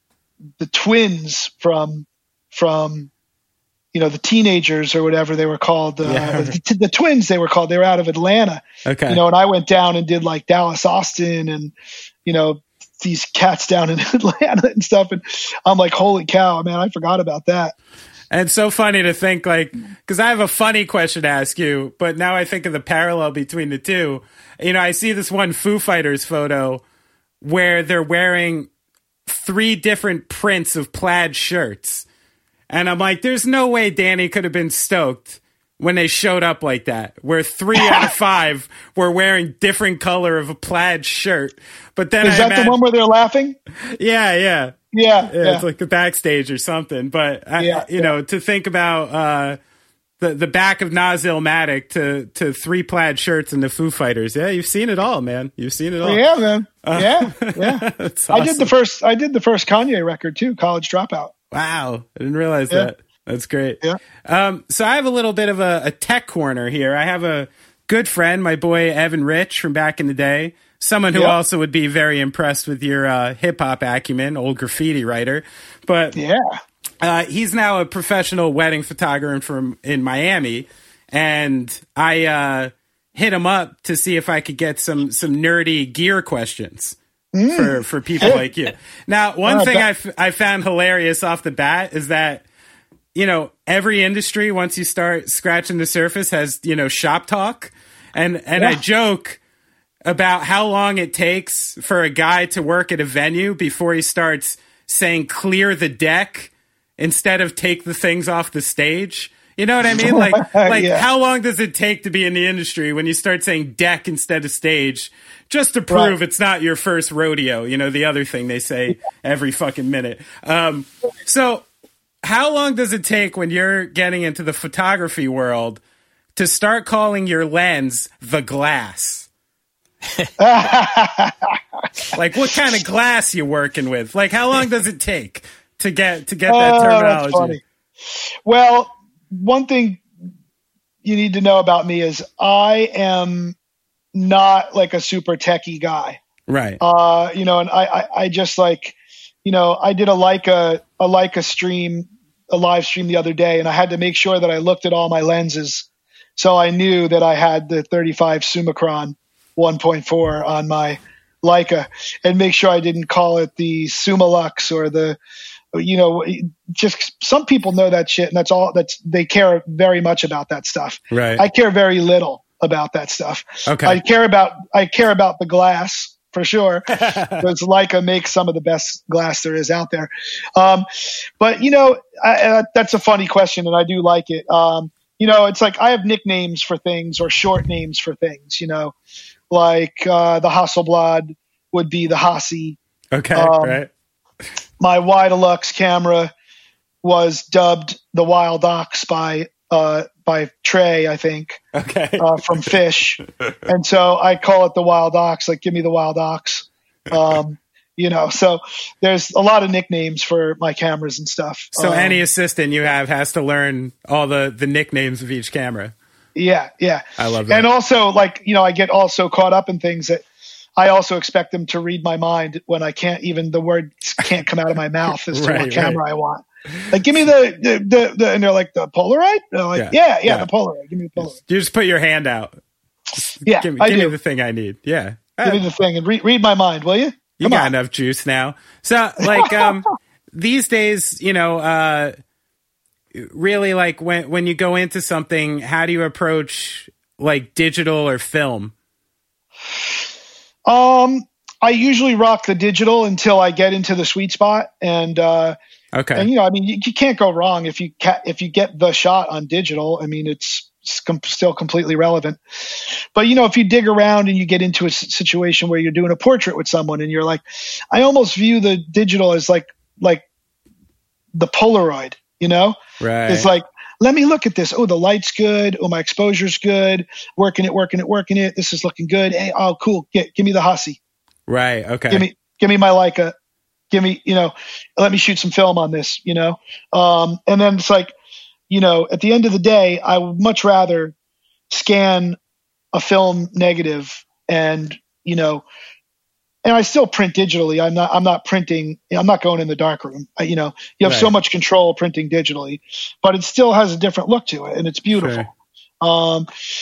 G: the twins from, from, you know, the teenagers or whatever they were called, uh,
D: yeah.
G: the, the twins they were called, they were out of Atlanta,
D: okay.
G: you know, and I went down and did like Dallas, Austin, and, you know, these cats down in Atlanta and stuff. And I'm like, holy cow, man, I forgot about that.
D: And it's so funny to think, like, because I have a funny question to ask you, but now I think of the parallel between the two. You know, I see this one Foo Fighters photo where they're wearing three different prints of plaid shirts. And I'm like, there's no way Danny could have been stoked when they showed up like that, where three out of five were wearing different color of a plaid shirt. But then
G: Is
D: I
G: that
D: imagine,
G: the one where they're laughing?
D: Yeah, yeah.
G: Yeah.
D: Yeah,
G: yeah.
D: it's like the backstage or something. But, I,
G: yeah,
D: you
G: yeah.
D: know, to think about uh, the the back of Nas Illmatic to, to three plaid shirts and the Foo Fighters. Yeah, you've seen it all, man. You've seen it all.
G: Yeah, man.
D: Uh,
G: yeah, yeah.
D: That's awesome.
G: I did the first. I did the first Kanye record too, College Dropout.
D: Wow, I didn't realize
G: yeah.
D: that. That's great.
G: Yeah.
D: Um, so I have a little bit of a, a tech corner here. I have a good friend, my boy Evan Rich from back in the day. Someone who
G: yep.
D: also would be very impressed with your uh, hip hop acumen, old graffiti writer. But
G: yeah,
D: uh, he's now a professional wedding photographer from in Miami, and I uh, hit him up to see if I could get some some nerdy gear questions mm. for for people like you. Now, one
G: uh,
D: thing
G: that-
D: I, f- I found hilarious off the bat is that, you know, every industry, once you start scratching the surface, has, you know, shop talk, and and
G: yeah.
D: I joke about how long it takes for a guy to work at a venue before he starts saying clear the deck instead of take the things off the stage. You know what I mean? Like, like
G: Yeah.
D: how long does it take to be in the industry when you start saying deck instead of stage, just to prove
G: Right.
D: it's not your first rodeo? You know, the other thing they say every fucking minute. Um, so how long does it take when you're getting into the photography world to start calling your lens the glass? Like, what kind of glass you working with? Like, how long does it take to get to get that
G: Oh,
D: terminology?
G: that's funny. Well, one thing you need to know about me is I am not like a super techie guy.
D: Right.
G: Uh, you know, and I, I, I just like, you know, I did a Leica, a Leica stream, a live stream the other day, and I had to make sure that I looked at all my lenses. So I knew that I had the thirty-five Summicron one point four on my Leica, and make sure I didn't call it the Summilux or the, you know, just some people know that shit, and that's all. That's they care very much about that stuff.
D: Right.
G: I care very little about that stuff.
D: Okay.
G: I care about I care about the glass for sure, because Leica makes some of the best glass there is out there. Um, but you know, I, I, that's a funny question, and I do like it. Um, you know, it's like I have nicknames for things or short names for things. You know, like uh, the Hasselblad would be the Hassi.
D: Okay.
G: Um,
D: right.
G: My Widelux camera was dubbed the Wild Ox by uh, by Trey, I think,
D: Okay.
G: uh, from Fish, and so I call it the Wild Ox. Like, give me the Wild Ox. Um, you know, so there's a lot of nicknames for my cameras and stuff.
D: So
G: um,
D: any assistant you have has to learn all the, the nicknames of each camera.
G: Yeah, yeah.
D: I love that.
G: And also, like, you know, I get also caught up in things that I also expect them to read my mind when I can't even, the words can't come out of my mouth as to
D: Right,
G: what camera
D: right.
G: I want. Like, give me the, the, the, the and they're like, the Polaroid? They're like,
D: Yeah,
G: yeah, yeah,
D: yeah.
G: the Polaroid. Give me the Polaroid.
D: You just put your hand out.
G: Yeah,
D: Give me,
G: I
D: give me
G: do.
D: the thing I need. Yeah.
G: Give me the thing and re- read my mind, will you?
D: You
G: Come
D: got
G: on.
D: enough juice now. So, like, um, these days, you know, uh, really, like, when when you go into something, how do you approach, like, digital or film?
G: Um, I usually rock the digital until I get into the sweet spot, and uh,
D: Okay.
G: and you know, I mean, you, you can't go wrong if you ca- if you get the shot on digital. I mean, it's, it's com- still completely relevant. But you know, if you dig around and you get into a s- situation where you're doing a portrait with someone, and you're like, I almost view the digital as like like the Polaroid. You know,
D: Right.
G: it's like, let me look at this. Oh, the light's good. Oh, my exposure's good. Working it, working it, working it. This is looking good. Hey, oh, cool. Get, give me the Hassi.
D: Right. Okay.
G: Give me, give me my Leica. Give me, you know, let me shoot some film on this, you know? Um, and then it's like, you know, at the end of the day, I would much rather scan a film negative and, you know, and I still print digitally. I'm not, I'm not printing, I'm not going in the darkroom. I, you know, you have so
D: Right.
G: much control printing digitally, but it still has a different look to it, and it's beautiful.
D: Sure.
G: Um,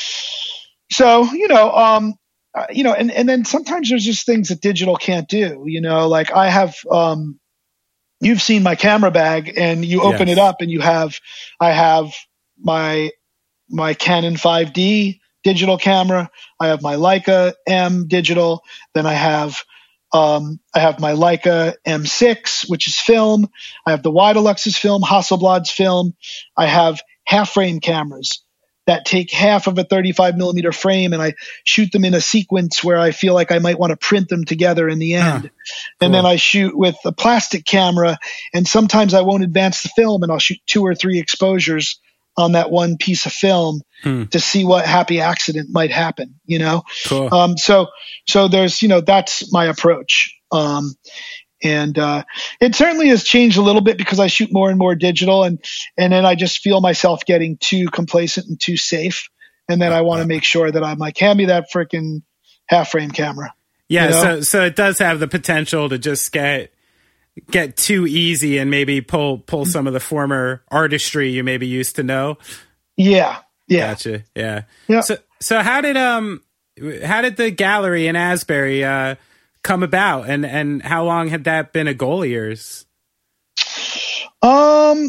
G: so, you know, um, uh, you know, and, and then sometimes there's just things that digital can't do, you know, like I have, um, you've seen my camera bag, and you open
D: Yes.
G: it up and you have, I have my, my Canon five D digital camera. I have my Leica M digital. Then I have, um, I have my Leica M six, which is film. I have the Widelux's film, Hasselblad's film. I have half frame cameras that take half of a thirty-five millimeter frame, and I shoot them in a sequence where I feel like I might want to print them together in the end.
D: Huh.
G: And then
D: Cool.
G: I shoot with a plastic camera, and sometimes I won't advance the film, and I'll shoot two or three exposures on that one piece of film
D: Hmm.
G: to see what happy accident might happen, you know?
D: Cool.
G: Um, so, so there's, you know, that's my approach. Um, and, uh, it certainly has changed a little bit because I shoot more and more digital, and, and then I just feel myself getting too complacent and too safe. And then I want to make sure that I'm like, hand me that freaking half frame camera.
D: Yeah,
G: you know?
D: so so it does have the potential to just get get too easy and maybe pull pull some of the former artistry you maybe used to know.
G: Yeah. Yeah.
D: Gotcha. Yeah.
G: Yeah.
D: So so how did um how did the gallery in Asbury uh come about, and and how long had that been a goal of yours?
G: Um,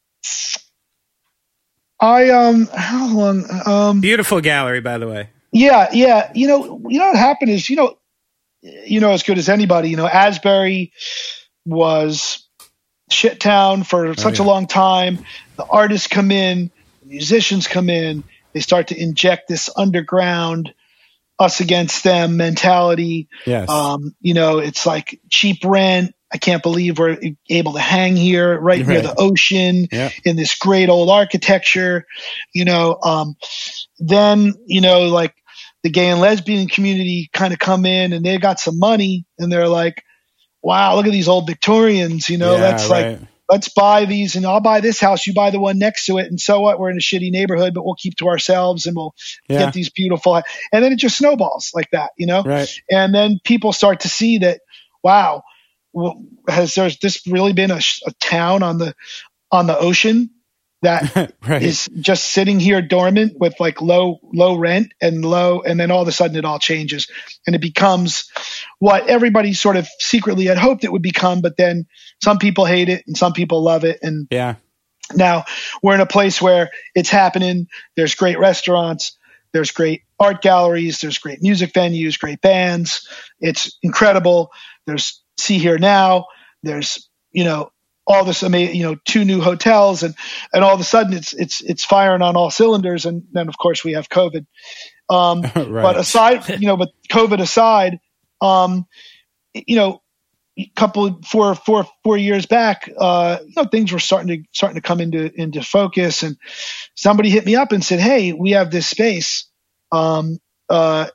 G: I, um, how long, um,
D: Beautiful gallery, by the way.
G: yeah, yeah. You know, you know what happened is, you know, you know, as good as anybody, you know, Asbury was shit town for such
D: yeah.
G: a long time. The artists come in, musicians come in, they start to inject this underground us against them mentality.
D: Yes.
G: Um, you know, it's like cheap rent. I can't believe we're able to hang here right, right. near the ocean
D: yeah.
G: in this great old architecture, you know. Um, then, you know, like the gay and lesbian community kind of come in and they got some money and they're like, wow, look at these old Victorians, you know,
D: yeah,
G: let's
D: right.
G: like, let's buy these and I'll buy this house. You buy the one next to it. And so what? We're in a shitty neighborhood, but we'll keep to ourselves and we'll yeah. get these beautiful. And then it just snowballs like that, you know?
D: Right.
G: And then people start to see that, wow, well, has there's this really been a, a town on the, on the ocean that
D: right.
G: is just sitting here dormant with like low, low rent and low. And then all of a sudden it all changes and it becomes what everybody sort of secretly had hoped it would become. But then some people hate it and some people love it. And
D: yeah,
G: now we're in a place where it's happening. There's great restaurants. There's great art galleries. There's great music venues, great bands. It's incredible. There's See Here Now. There's, you know, all this amazing, you know, two new hotels and, and all of a sudden it's, it's, it's firing on all cylinders. And then of course we have COVID. Um,
D: right.
G: but aside, you know, but COVID aside, um, you know, a couple, four, four, four years back, uh, you know, things were starting to, starting to come into, into focus and somebody hit me up and said, hey, we have this space, um, uh,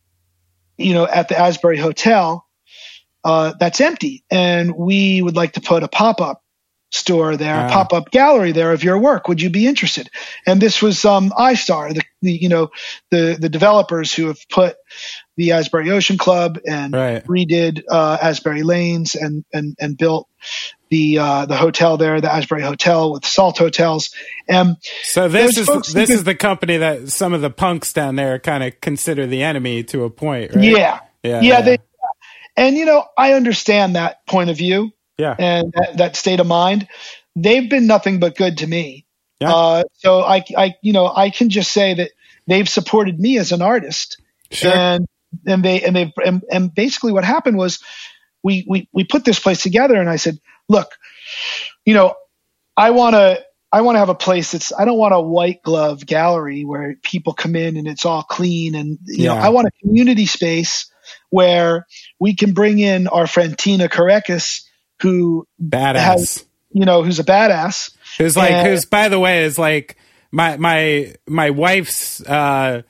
G: you know, at the Asbury Hotel. Uh, that's empty. And we would like to put a pop-up store there,
D: uh,
G: a pop-up gallery there of your work. Would you be interested? And this was um, iStar, the, the you know the the developers who have put the Asbury Ocean Club and
D: right.
G: redid uh, Asbury Lanes and and and built the uh, the hotel there, the Asbury Hotel with Salt Hotels. And
D: so this is this could, is the company that some of the punks down there kind of consider the enemy to a point, right?
G: Yeah,
D: yeah,
G: yeah.
D: yeah.
G: They, and you know, I understand that point of view.
D: Yeah.
G: And that, that state of mind. They've been nothing but good to me.
D: Yeah.
G: Uh, so I, I, you know, I can just say that they've supported me as an artist.
D: Sure.
G: And, and they, and they, and, and basically what happened was we, we, we put this place together and I said, look, you know, I want to, I want to have a place that's, I don't want a white glove gallery where people come in and it's all clean. And, you
D: yeah.
G: know, I want a community space where we can bring in our friend Tina Karekis, who
D: badass,
G: has, you know, who's a badass.
D: Who's like,
G: and,
D: who's, by the way, is like my, my, my wife's, uh,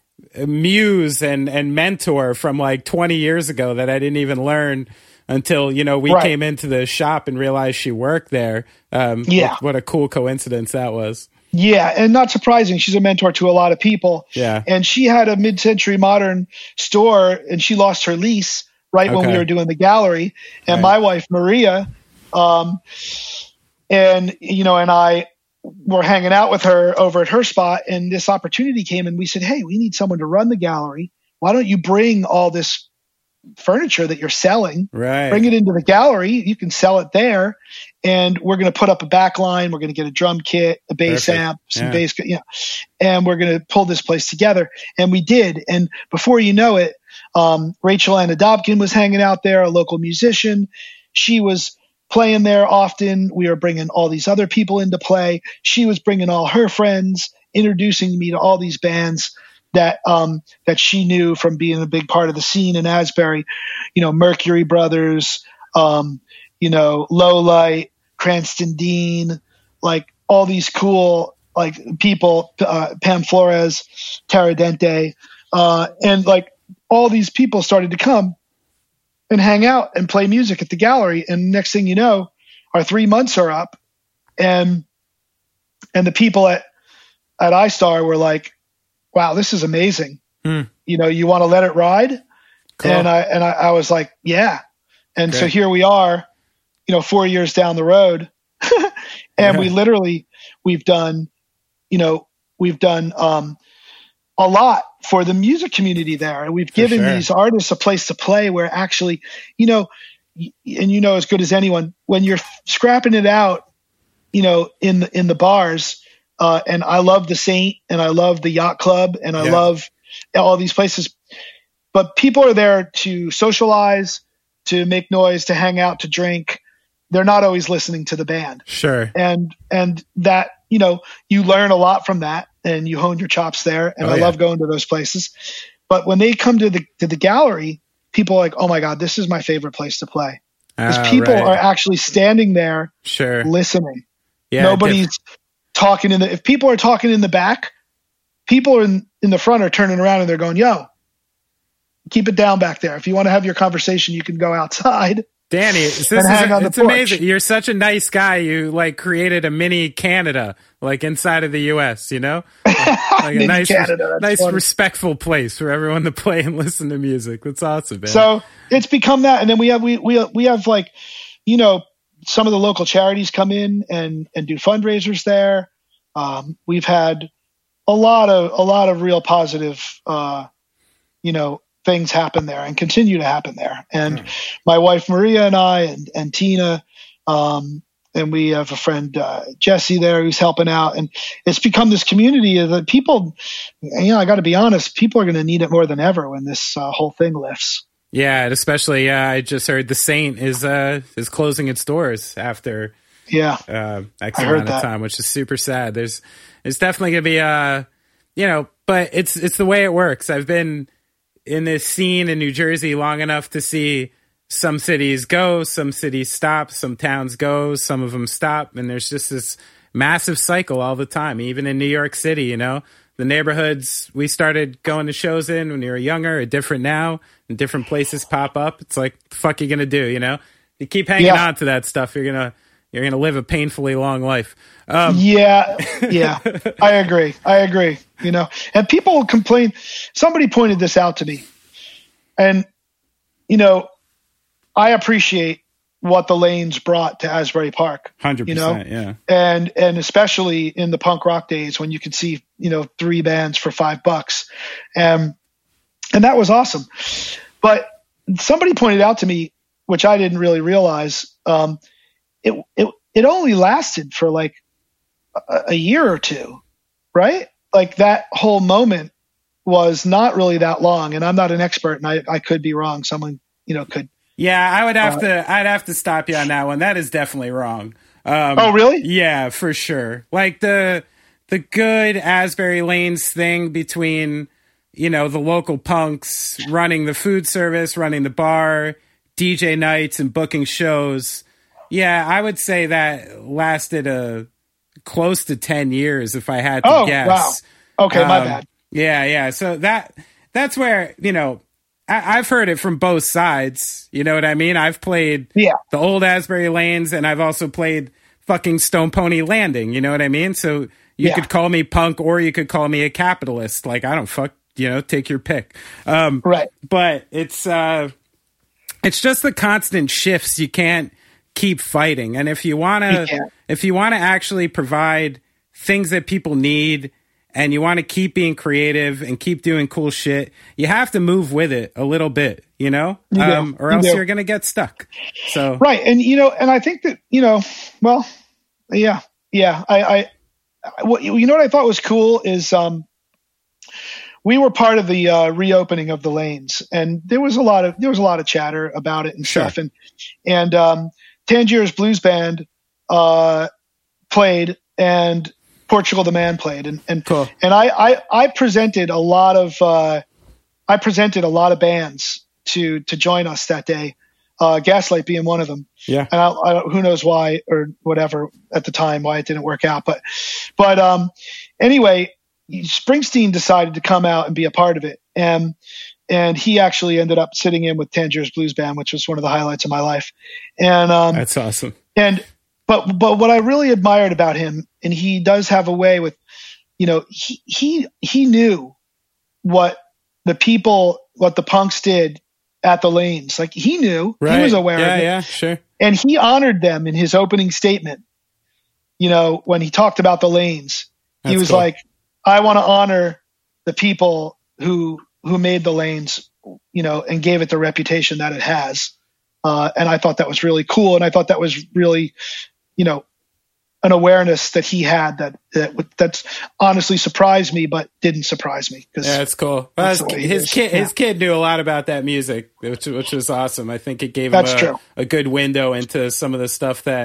D: muse and, and mentor from like twenty years ago that I didn't even learn until, you know, we
G: right.
D: came into the shop and realized she worked there. Um,
G: yeah.
D: What, what a cool coincidence that was.
G: Yeah. And not surprising. She's a mentor to a lot of people.
D: Yeah.
G: And she had a mid-century modern store and she lost her lease right
D: okay.
G: when we were doing the gallery. And
D: right.
G: my wife, Maria, um, and, you know, and I were hanging out with her over at her spot and this opportunity came and we said, hey, we need someone to run the gallery. Why don't you bring all this furniture that you're selling,
D: right.
G: bring it into the gallery. You can sell it there. And we're going to put up a back line. We're going to get a drum kit, a bass
D: Perfect.
G: amp, some
D: yeah.
G: bass, you know, and we're going to pull this place together. And we did. And before you know it, um, Rachel Anna Dobkin was hanging out there, a local musician. She was playing there often. We were bringing all these other people into play. She was bringing all her friends, introducing me to all these bands that um, that she knew from being a big part of the scene in Asbury. You know, Mercury Brothers, um, you know, Low Light, Cranston Dean, like all these cool like people, uh, Pam Flores, Tara Dente, uh, and like all these people started to come and hang out and play music at the gallery. And next thing you know, our three months are up, and and the people at at iStar were like, "Wow, this is amazing!
D: Hmm.
G: You know, you want to let it ride?"
D: Cool.
G: And I and I, I was like, "Yeah." And
D: Great.
G: so here we are, you know, four years down the road, and
D: yeah.
G: we literally we've done, you know, we've done um, a lot for the music community there, and we've given
D: sure.
G: these artists a place to play where actually, you know, and you know as good as anyone, when you're scrapping it out, you know, in the in the bars, uh, and I love the Saint, and I love the Yacht Club, and I
D: yeah.
G: love all these places, but people are there to socialize, to make noise, to hang out, to drink. They're not always listening to the band.
D: Sure.
G: And and that you know, you learn a lot from that and you hone your chops there. And
D: oh,
G: I
D: yeah.
G: love going to those places. But when they come to the to the gallery, people are like, oh my God, this is my favorite place to play. Because
D: Ah,
G: people
D: right.
G: are actually standing there
D: Sure.
G: listening.
D: Yeah,
G: Nobody's
D: diff-
G: talking in the, if people are talking in the back, people in, in the front are turning around and they're going, yo, keep it down back there. If you want to have your conversation, you can go outside.
D: Danny, this
G: and
D: is
G: hang on the
D: it's
G: porch.
D: amazing. You're such a nice guy. You like created a mini Canada, like inside of the U S. You know, like
G: Mini
D: a nice,
G: Canada, that's
D: nice,
G: funny.
D: respectful place for everyone to play and listen to music. That's awesome, man.
G: So it's become that, and then we have we we we have like, you know, some of the local charities come in and and do fundraisers there. Um, we've had a lot of a lot of real positive, uh, you know, things happen there and continue to happen there. And
D: Hmm.
G: my wife Maria and I and and Tina, um, and we have a friend uh, Jesse there who's helping out, and it's become this community of the people. You know, I got to be honest, people are going to need it more than ever when this uh, whole thing lifts.
D: Yeah, and especially uh, I just heard the Saint is uh, is closing its doors after
G: Yeah.
D: uh, X
G: I
D: amount
G: heard
D: of
G: that.
D: time, which is super sad. There's there's definitely gonna be uh you know, but it's it's the way it works. I've been in this scene in New Jersey long enough to see some cities go, some cities stop, some towns go, some of them stop, and there's just this massive cycle all the time. Even in New York City, you know, the neighborhoods we started going to shows in when you were younger are different now, and different places pop up. It's like, the fuck you gonna do, you know? You keep hanging
G: Yeah.
D: on to that stuff, you're gonna you're gonna live a painfully long life. Um,
G: Yeah, yeah, I agree. I agree. You know, and people complain. Somebody pointed this out to me, and you know, I appreciate what the Lanes brought to Asbury Park.
D: Hundred
G: You know,
D: percent, yeah.
G: and and especially in the punk rock days when you could see, you know, three bands for five bucks, and and that was awesome. But somebody pointed out to me, which I didn't really realize, um, it it it only lasted for like a, a year or two, right? Like that whole moment was not really that long, and I'm not an expert, and I, I could be wrong. Someone, you know, could.
D: Yeah, I would have
G: Uh,
D: to. I'd have to stop you on that one. That is definitely wrong. Um,
G: Oh, really?
D: Yeah, for sure. Like the the good Asbury Lanes thing between, you know, the local punks running the food service, running the bar, D J nights, and booking shows. Yeah, I would say that lasted a close to ten years, if I had to
G: Oh,
D: guess.
G: wow. Okay, my
D: Um,
G: bad.
D: Yeah, yeah. So that that's where, you know, I, I've heard it from both sides. You know what I mean? I've played
G: Yeah.
D: the old Asbury Lanes, and I've also played fucking Stone Pony Landing. You know what I mean? So you
G: Yeah.
D: could call me punk, or you could call me a capitalist. Like, I don't fuck. You know, take your pick. Um,
G: Right.
D: But it's uh, it's just the constant shifts. You can't keep fighting, and if you
G: You
D: wanna,
G: can't.
D: if you wanna actually provide things that people need, and you want to keep being creative and keep doing cool shit, you have to move with it a little bit, you know,
G: You do.
D: um, or
G: You
D: else
G: do.
D: you're gonna get stuck. So
G: Right. And, you know, and I think that, you know, well, yeah, yeah. I, I, what, you know what I thought was cool is, um, we were part of the uh, reopening of the Lanes, and there was a lot of, there was a lot of chatter about it and
D: Sure.
G: stuff. And, and, um, Tangiers Blues Band, uh, played, and Portugal the Man played. And, and,
D: Cool.
G: and I, I, I presented a lot of, uh, I presented a lot of bands to, to join us that day. Uh, Gaslight being one of them.
D: yeah,
G: And I, I don't, who knows why or whatever at the time, why it didn't work out. But, but, um, anyway, Springsteen decided to come out and be a part of it. And, and he actually ended up sitting in with Tangiers Blues Band, which was one of the highlights of my life. And, um,
D: that's awesome.
G: and, but, but what I really admired about him, and he does have a way with, you know, he, he, he knew what the people, what the punks did at the Lanes. Like he knew,
D: Right?
G: he was aware
D: yeah,
G: of it.
D: yeah, sure.
G: And he honored them in his opening statement. You know, when he talked about the Lanes, he
D: That's
G: was
D: cool.
G: like, I want to honor the people who, who made the Lanes, you know, and gave it the reputation that it has. Uh, and I thought that was really cool. And I thought that was really, you know, an awareness that he had that, that that's honestly surprised me, but didn't surprise me. Cause
D: Yeah, that's cool. Well,
G: That's
D: his
G: the way he
D: his
G: is.
D: kid, his
G: Yeah.
D: kid knew a lot about that music, which which was awesome. I think it gave
G: That's
D: him
G: true.
D: a, a good window into some of the stuff that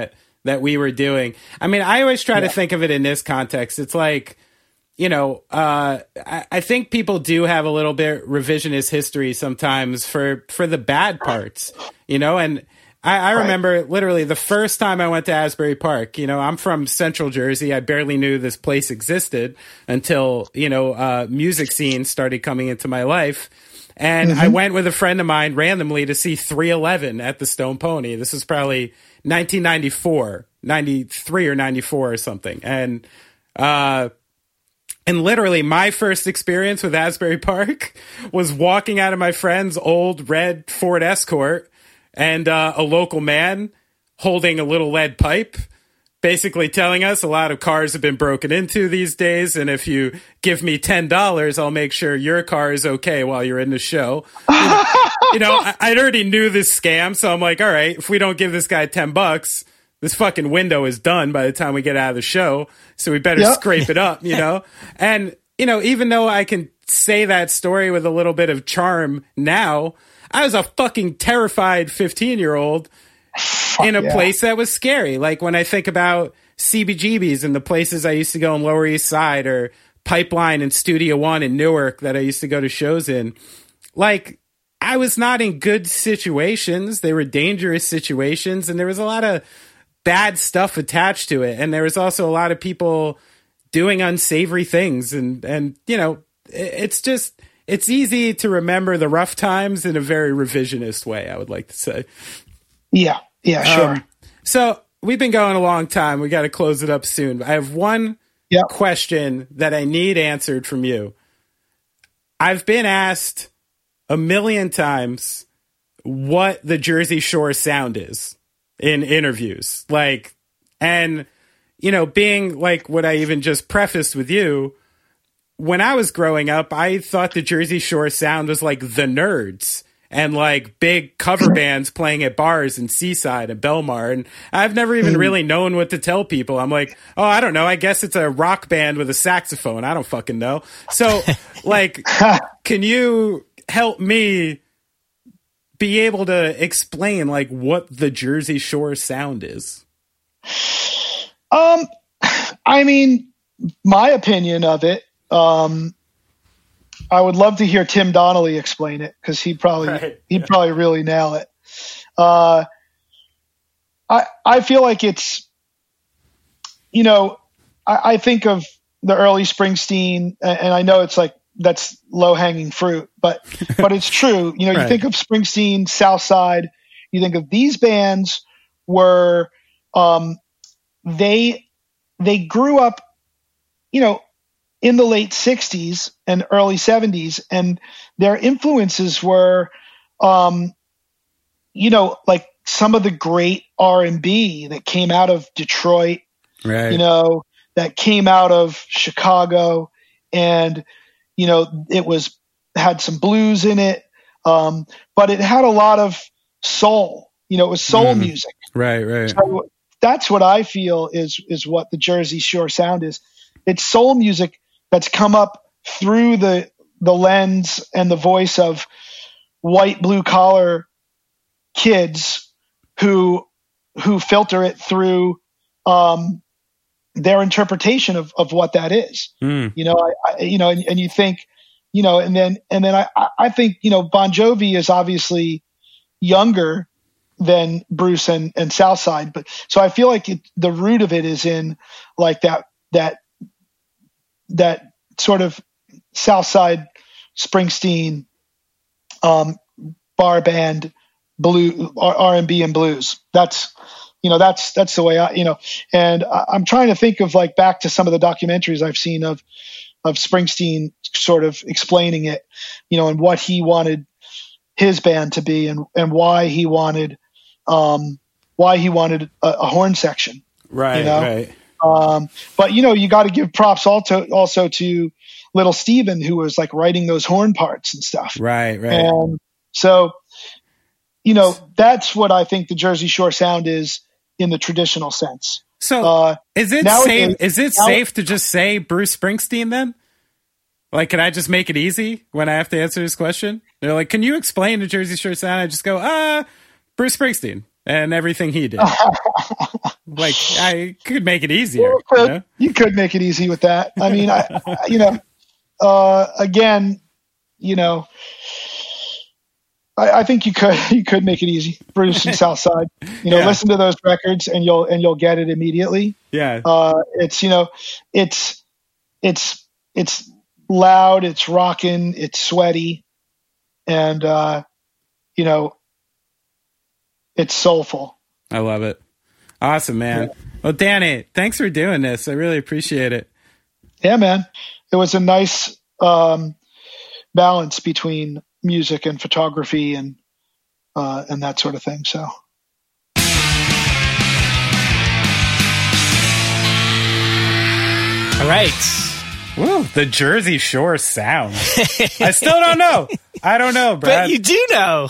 D: that we were doing. I mean, I always try
G: Yeah.
D: to think of it in this context. It's like, you know, uh, I, I think people do have a little bit revisionist history sometimes for, for the bad parts, you know, and I, I remember literally the first time I went to Asbury Park. You know, I'm from Central Jersey. I barely knew this place existed until, you know, uh, music scenes started coming into my life. And mm-hmm. I went with a friend of mine randomly to see three eleven at the Stone Pony. This was probably nineteen ninety-four, ninety-three or ninety-four or something. And, uh, And literally my first experience with Asbury Park was walking out of my friend's old red Ford Escort and uh, a local man holding a little lead pipe, basically telling us a lot of cars have been broken into these days. And if you give me ten dollars, I'll make sure your car is okay while you're in the show. You know, you know I, I already knew this scam. So I'm like, all right, if we don't give this guy ten bucks, this fucking window is done by the time we get out of the show. So we better yep. scrape it up, you know? And, you know, even though I can say that story with a little bit of charm now, I was a fucking terrified fifteen year old in a yeah. place that was scary. Like when I think about C B G B's and the places I used to go in Lower East Side or Pipeline and Studio One in Newark that I used to go to shows in, like I was not in good situations. They were dangerous situations. And there was a lot of bad stuff attached to it. And there was also a lot of people doing unsavory things. And, and, you know, it's just, it's easy to remember the rough times in a very revisionist way, I would like to say.
G: Yeah. Yeah, sure. Um,
D: so we've been going a long time. We got to close it up soon. I have one yep. question that I need answered from you. I've been asked a million times what the Jersey Shore sound is in interviews. Like, and, you know, being like what I even just prefaced with you, when I was growing up, I thought the Jersey Shore sound was like the Nerds and like big cover bands playing at bars in Seaside and Belmar. And I've never even really known what to tell people. I'm like, oh, I don't know. I guess it's a rock band with a saxophone. I don't fucking know. So like, can you help me be able to explain like what the Jersey Shore sound is?
G: Um, I mean, my opinion of it, um, I would love to hear Tim Donnelly explain it because he probably right. he'd yeah. probably really nail it. Uh, I I feel like it's, you know, I, I think of the early Springsteen, and I know it's like that's low hanging fruit, but but it's true. You know, right. you think of Springsteen, Southside, you think of these bands were um, they they grew up, you know, in the late sixties and early seventies, and their influences were, um, you know, like some of the great R and B that came out of Detroit, right. you know, that came out of Chicago, and, you know, it was, had some blues in it, um, but it had a lot of soul, you know, it was soul mm. music.
D: Right, right.
G: So that's what I feel is, is what the Jersey Shore sound is. It's soul music that's come up through the the lens and the voice of white blue collar kids who who filter it through um, their interpretation of, of what that is. Mm. You know, I, I you know, and, and you think, you know, and then and then I I think you know Bon Jovi is obviously younger than Bruce and and Southside, but so I feel like it, the root of it is in like that that. that sort of Southside Springsteen, um, bar band, blue R and B and blues. That's, you know, that's, that's the way I, you know, and I, I'm trying to think of like back to some of the documentaries I've seen of, of Springsteen sort of explaining it, you know, and what he wanted his band to be and, and why he wanted, um, why he wanted a, a horn section.
D: Right.
G: You know?
D: Right.
G: Um, but you know, you got to give props also, also to Little Steven, who was like writing those horn parts and stuff.
D: Right, right.
G: And so, you know, that's what I think the Jersey Shore sound is in the traditional sense.
D: So
G: uh,
D: is it safe, it, is it now, safe to just say Bruce Springsteen then? Like, can I just make it easy when I have to answer this question? They're like, can you explain the Jersey Shore sound? I just go, ah, Bruce Springsteen. and everything he did. Like, I could make it easier.
G: You could,
D: you know?
G: you could make it easy with that. I mean, I, I, you know, uh, again, you know, I, I think you could you could make it easy. Bruce and Southside, you know,
D: Yeah.
G: listen to those records and you'll and you'll get it immediately.
D: Yeah.
G: Uh, it's you know, it's it's it's loud, it's rocking, it's sweaty, and uh, you know, it's soulful.
D: I love it. Awesome, man. Yeah. Well, Danny, thanks for doing this. I really appreciate it.
G: Yeah, man. It was a nice um, balance between music and photography and uh, and that sort of thing. So.
E: All right.
D: Woo, the Jersey Shore sound. I still don't know. I don't know, Brad.
E: But you do know.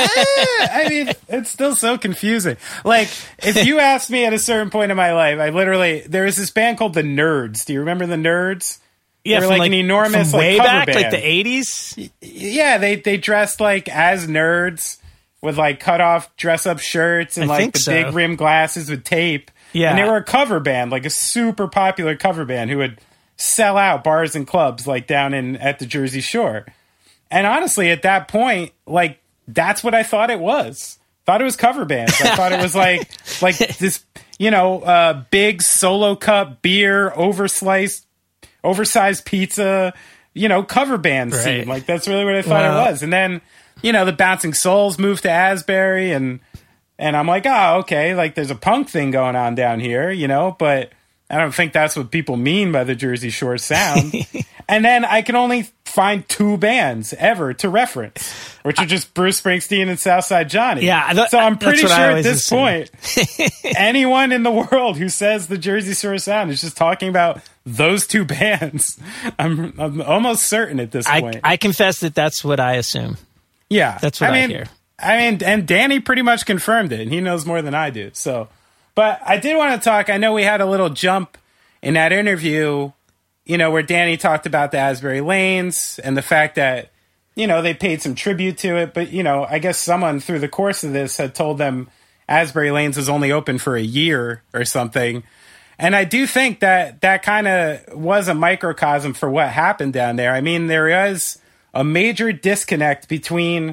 D: I mean, it's still so confusing. Like, if you asked me at a certain point in my life, I literally, there was this band called the Nerds. Do you remember the Nerds?
E: Yeah,
D: they were
E: from
D: like,
E: like
D: an enormous
E: from way
D: like, cover
E: back,
D: band.
E: like the eighties.
D: Yeah, they they dressed like as nerds with like cut off dress up shirts and
E: I
D: like
E: think
D: the
E: so.
D: big rim glasses with tape.
E: Yeah,
D: and they were a cover band, like a super popular cover band who would sell out bars and clubs like down in at the Jersey Shore. And honestly, at that point, like that's what I thought it was. Thought it was cover bands. I thought it was like like this, you know, uh, big solo cup beer, oversliced, oversized pizza, you know, cover band
E: right.
D: scene. Like that's really what I thought
E: well,
D: it was. And then, you know, the Bouncing Souls moved to Asbury, and and I'm like, oh, okay, like there's a punk thing going on down here, you know, but I don't think that's what people mean by the Jersey Shore sound. And then I can only find two bands ever to reference, which are just Bruce Springsteen and Southside Johnny.
E: Yeah, th-
D: so I'm pretty sure at this
E: assume.
D: point, anyone in the world who says the Jersey Shore sound is just talking about those two bands. I'm, I'm almost certain at this
E: I,
D: point.
E: I confess that that's what I assume.
D: Yeah,
E: that's what I,
D: I mean,
E: hear.
D: I mean, and Danny pretty much confirmed it, and he knows more than I do. So, but I did want to talk. I know we had a little jump in that interview, you know, where Danny talked about the Asbury Lanes and the fact that, you know, they paid some tribute to it. But, you know, I guess someone through the course of this had told them Asbury Lanes was only open for a year or something. And I do think that that kind of was a microcosm for what happened down there. I mean, there is a major disconnect between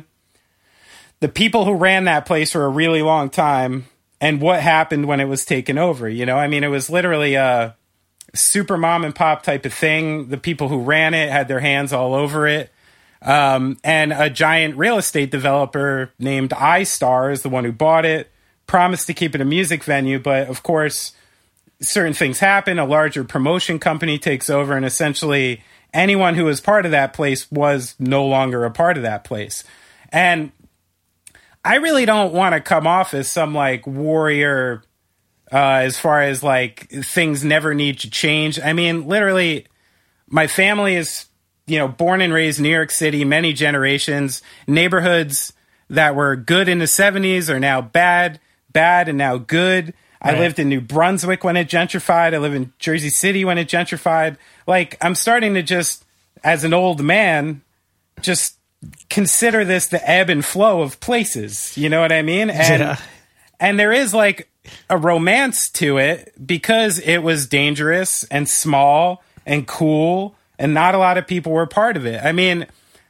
D: the people who ran that place for a really long time and what happened when it was taken over. You know, I mean, it was literally a super mom and pop type of thing. The people who ran it had their hands all over it. Um, and a giant real estate developer named iStar is the one who bought it, promised to keep it a music venue. But of course, certain things happen. A larger promotion company takes over, and essentially anyone who was part of that place was no longer a part of that place. And I really don't want to come off as some like warrior uh, as far as like things never need to change. I mean, literally, my family is, you know, born and raised in New York City, many generations. Neighborhoods that were good in the seventies are now bad, bad and now good. Right. I lived in New Brunswick when it gentrified. I live in Jersey City when it gentrified. Like, I'm starting to just, as an old man, just consider this the ebb and flow of places. You know what I mean? And
E: yeah.
D: and there is like a romance to it because it was dangerous and small and cool, and not a lot of people were part of it. I mean,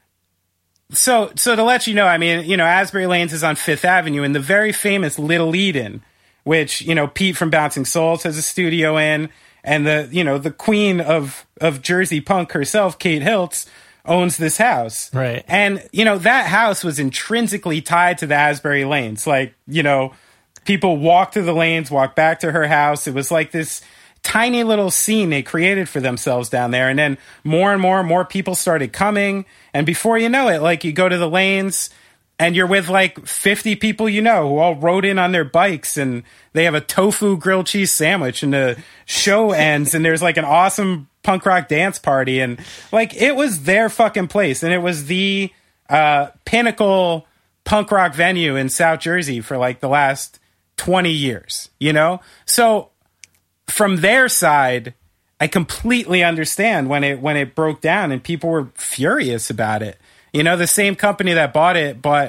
D: so so to let you know, I mean, you know, Asbury Lanes is on Fifth Avenue in the very famous Little Eden, which, you know, Pete from Bouncing Souls has a studio in, and the, you know, the queen of of Jersey punk herself, Kate Hiltz, owns this house.
E: Right.
D: And, you know, that house was intrinsically tied to the Asbury Lanes. Like, you know, people walk through the lanes, walk back to her house. It was like this tiny little scene they created for themselves down there. And then more and more and more people started coming. And before you know it, like, you go to the lanes and you're with like fifty people you know who all rode in on their bikes, and they have a tofu grilled cheese sandwich, and the show ends and there's like an awesome punk rock dance party. And like, it was their fucking place, and it was the uh, pinnacle punk rock venue in South Jersey for like the last twenty years, you know? So from their side, I completely understand when it when it broke down and people were furious about it. You know, the same company that bought it bought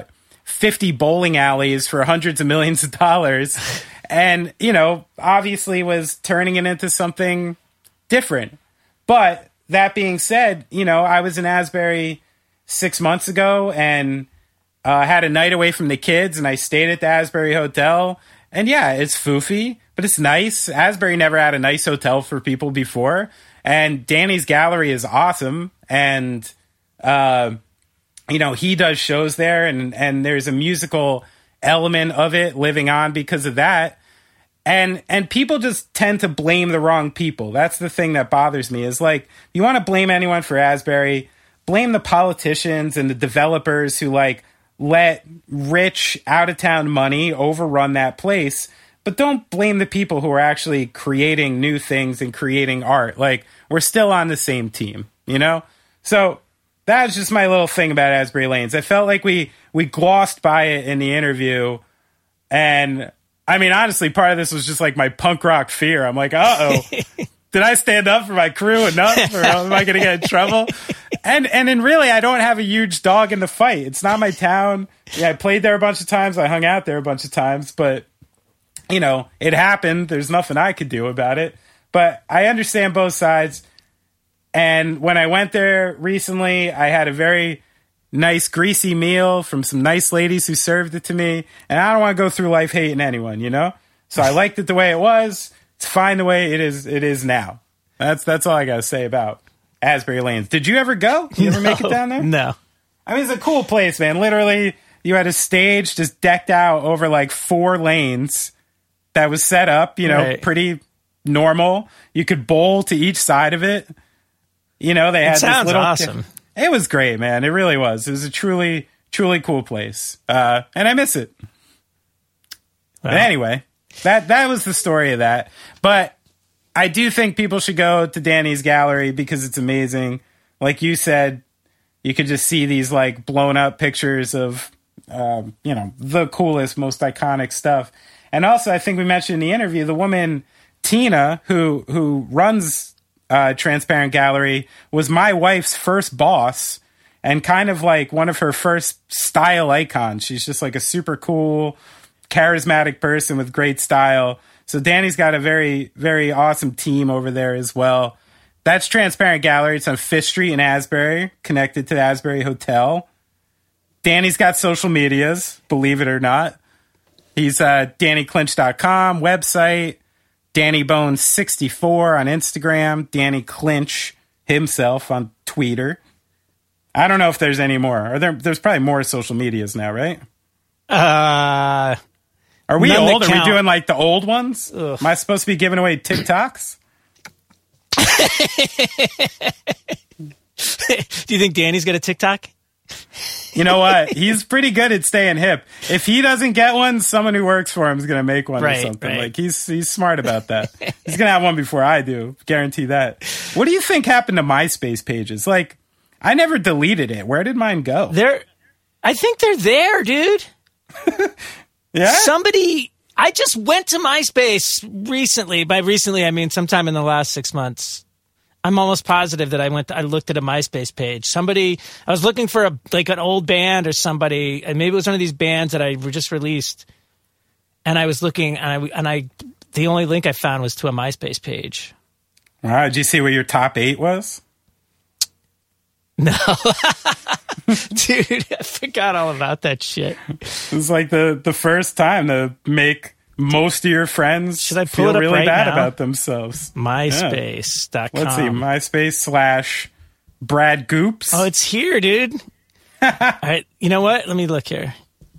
D: fifty bowling alleys for hundreds of millions of dollars. And, you know, obviously was turning it into something different. But that being said, you know, I was in Asbury six months ago and uh, had a night away from the kids, and I stayed at the Asbury Hotel. And yeah, it's foofy, but it's nice. Asbury never had a nice hotel for people before. And Danny's Gallery is awesome. And, uh, you know, he does shows there, and, and there's a musical element of it living on because of that. And and people just tend to blame the wrong people. That's the thing that bothers me is, like, you want to blame anyone for Asbury, blame the politicians and the developers who, like, let rich out-of-town money overrun that place. But don't blame the people who are actually creating new things and creating art. Like, we're still on the same team, you know? So that's just my little thing about Asbury Lanes. I felt like we, we glossed by it in the interview. And, I mean, honestly, part of this was just like my punk rock fear. I'm like, uh-oh, did I stand up for my crew enough? Or am I going to get in trouble? And and then really, I don't have a huge dog in the fight. It's not my town. Yeah, I played there a bunch of times. I hung out there a bunch of times. But, you know, it happened. There's nothing I could do about it. But I understand both sides. And when I went there recently, I had a very nice, greasy meal from some nice ladies who served it to me. And I don't want to go through life hating anyone, you know? So I liked it the way it was. It's fine the way it is it is now. That's that's all I got to say about Asbury Lanes. Did you ever go? Did you ever
E: no,
D: make it down there?
E: No.
D: I mean, it's a cool place, man. Literally, you had a stage just decked out over like four lanes that was set up, you know, right. Pretty normal. You could bowl to each side of it. You know, they had
E: it sounds
D: this little
E: awesome.
D: It was great, man. It really was. It was a truly, truly cool place. Uh, and I miss it. Wow. But anyway, that that was the story of that. But I do think people should go to Danny's Gallery because it's amazing. Like you said, you could just see these like blown up pictures of, um, you know, the coolest, most iconic stuff. And also, I think we mentioned in the interview, the woman, Tina, who who runs uh, Transparent Gallery, was my wife's first boss and kind of like one of her first style icons. She's just like a super cool, charismatic person with great style. So Danny's got a very, very awesome team over there as well. That's Transparent Gallery. It's on Fifth Street in Asbury, connected to the Asbury Hotel. Danny's got social medias, believe it or not. He's uh, Danny Clinch dot com website, Danny Bones sixty-four on Instagram, Danny Clinch himself on Twitter. I don't know if there's any more. Are there? There's probably more social medias now, right?
E: Uh,
D: Are we
E: none
D: old?
E: that
D: Are we
E: count.
D: doing like the old ones?
E: Ugh.
D: Am I supposed to be giving away TikToks?
E: Do you think Danny's got a TikTok?
D: You know what? He's pretty good at staying hip. If he doesn't get one, someone who works for him is going to make one
E: Right,
D: or something.
E: right.
D: Like he's he's smart about that. He's going to have one before I do. Guarantee that. What do you think happened to MySpace pages? Like, I never deleted it. Where did mine go?
E: They're, I think they're there, dude.
D: Yeah.
E: Somebody, I just went to MySpace recently. By recently, I mean sometime in the last six months. I'm almost positive that I went. To, I looked at a MySpace page. Somebody, I was looking for a like an old band or somebody, and maybe it was one of these bands that I were just released. And I was looking, and I and I, the only link I found was to a MySpace page.
D: All right. Did you see what your top eight was?
E: No, dude, I forgot all about that shit.
D: It was like the the first time to make most of your friends
E: Should I pull
D: feel
E: it up
D: really
E: right
D: bad
E: now?
D: about themselves.
E: MySpace dot com.
D: Let's see, MySpace slash Brad Goops.
E: Oh, it's here, dude. All right, you know what? Let me look here.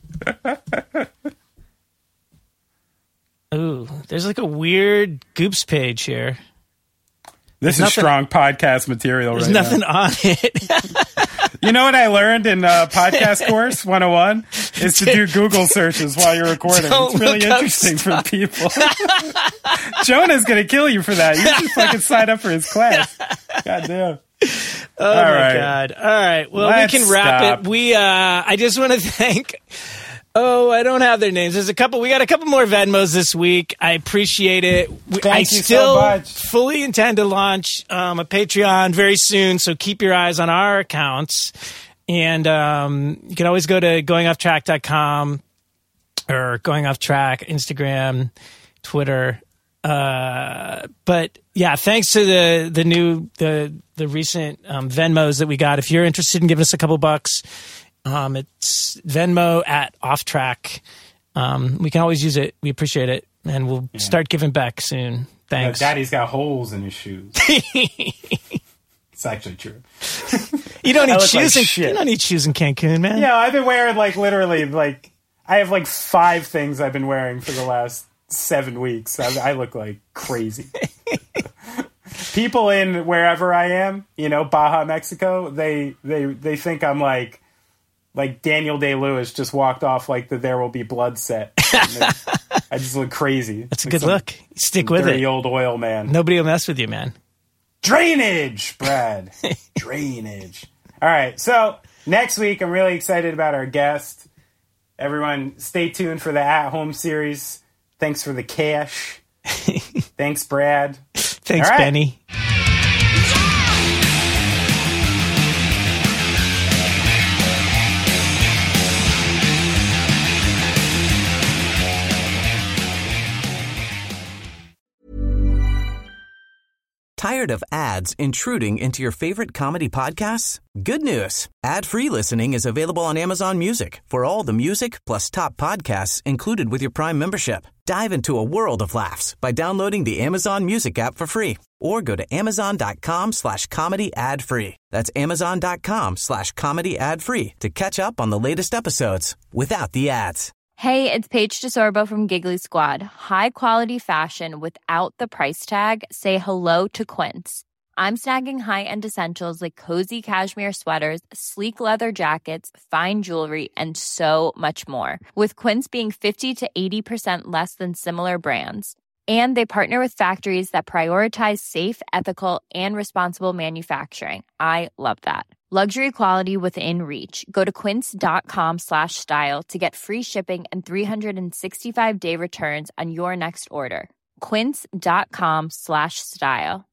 E: Ooh, there's like a weird Goops page here.
D: This
E: There's
D: is
E: nothing-
D: strong podcast material
E: There's
D: right
E: nothing
D: now.
E: on it.
D: You know what I learned in uh, podcast course one oh one is to do Google searches while you're recording.
E: Don't
D: It's really
E: look up
D: interesting for people. Jonah's going to kill you for that. You should fucking sign up for his class. God damn.
E: Oh
D: All
E: my
D: right.
E: god! All right, well
D: Let's
E: we can wrap
D: stop.
E: it. We, uh, I just want to thank. Oh, I don't have their names. There's a couple. We got a couple more Venmos this week. I appreciate it. We-
D: Thank
E: I
D: you so
E: still
D: much.
E: fully intend to launch um, a Patreon very soon, so keep your eyes on our accounts. And um, you can always go to going off track dot com or Going Off Track, Instagram, Twitter. Uh, but yeah, thanks to the the new the the recent um, Venmos that we got. If you're interested in giving us a couple bucks, um, it's Venmo at Off Track. Um, we can always use it. We appreciate it, and we'll yeah. start giving back soon. Thanks.
D: No, Daddy's got holes in his shoes. It's actually true.
E: You don't need shoes.
D: Like
E: in, you don't need shoes in Cancun, man.
D: Yeah, I've been wearing like literally like I have like five things I've been wearing for the last seven weeks. I, I look like crazy. People in wherever I am, you know, Baja, Mexico, they they they think I'm like like Daniel Day-Lewis just walked off like the There Will Be Blood set. I just look crazy.
E: That's a
D: like
E: good
D: some,
E: look. Stick with
D: dirty
E: it.
D: Old oil man.
E: Nobody will mess with you, man.
D: Drainage, Brad. Drainage. All right. So next week, I'm really excited about our guest. Everyone, stay tuned for the At Home series. Thanks for the cash. Thanks, Brad.
E: Thanks,
D: right.
E: Benny.
C: Tired of ads intruding into your favorite comedy podcasts? Good news. Ad-free listening is available on Amazon Music for all the music plus top podcasts included with your Prime membership. Dive into a world of laughs by downloading the Amazon Music app for free or go to amazon.com slash comedy ad free. That's amazon.com slash comedy ad free to catch up on the latest episodes without the ads.
H: Hey, it's Paige DeSorbo from Giggly Squad. High quality fashion without the price tag. Say hello to Quince. I'm snagging high-end essentials like cozy cashmere sweaters, sleek leather jackets, fine jewelry, and so much more. With Quince being fifty to eighty percent less than similar brands. And they partner with factories that prioritize safe, ethical, and responsible manufacturing. I love that. Luxury quality within reach. Go to quince.com slash style to get free shipping and three sixty-five day returns on your next order. Quince.com slash style.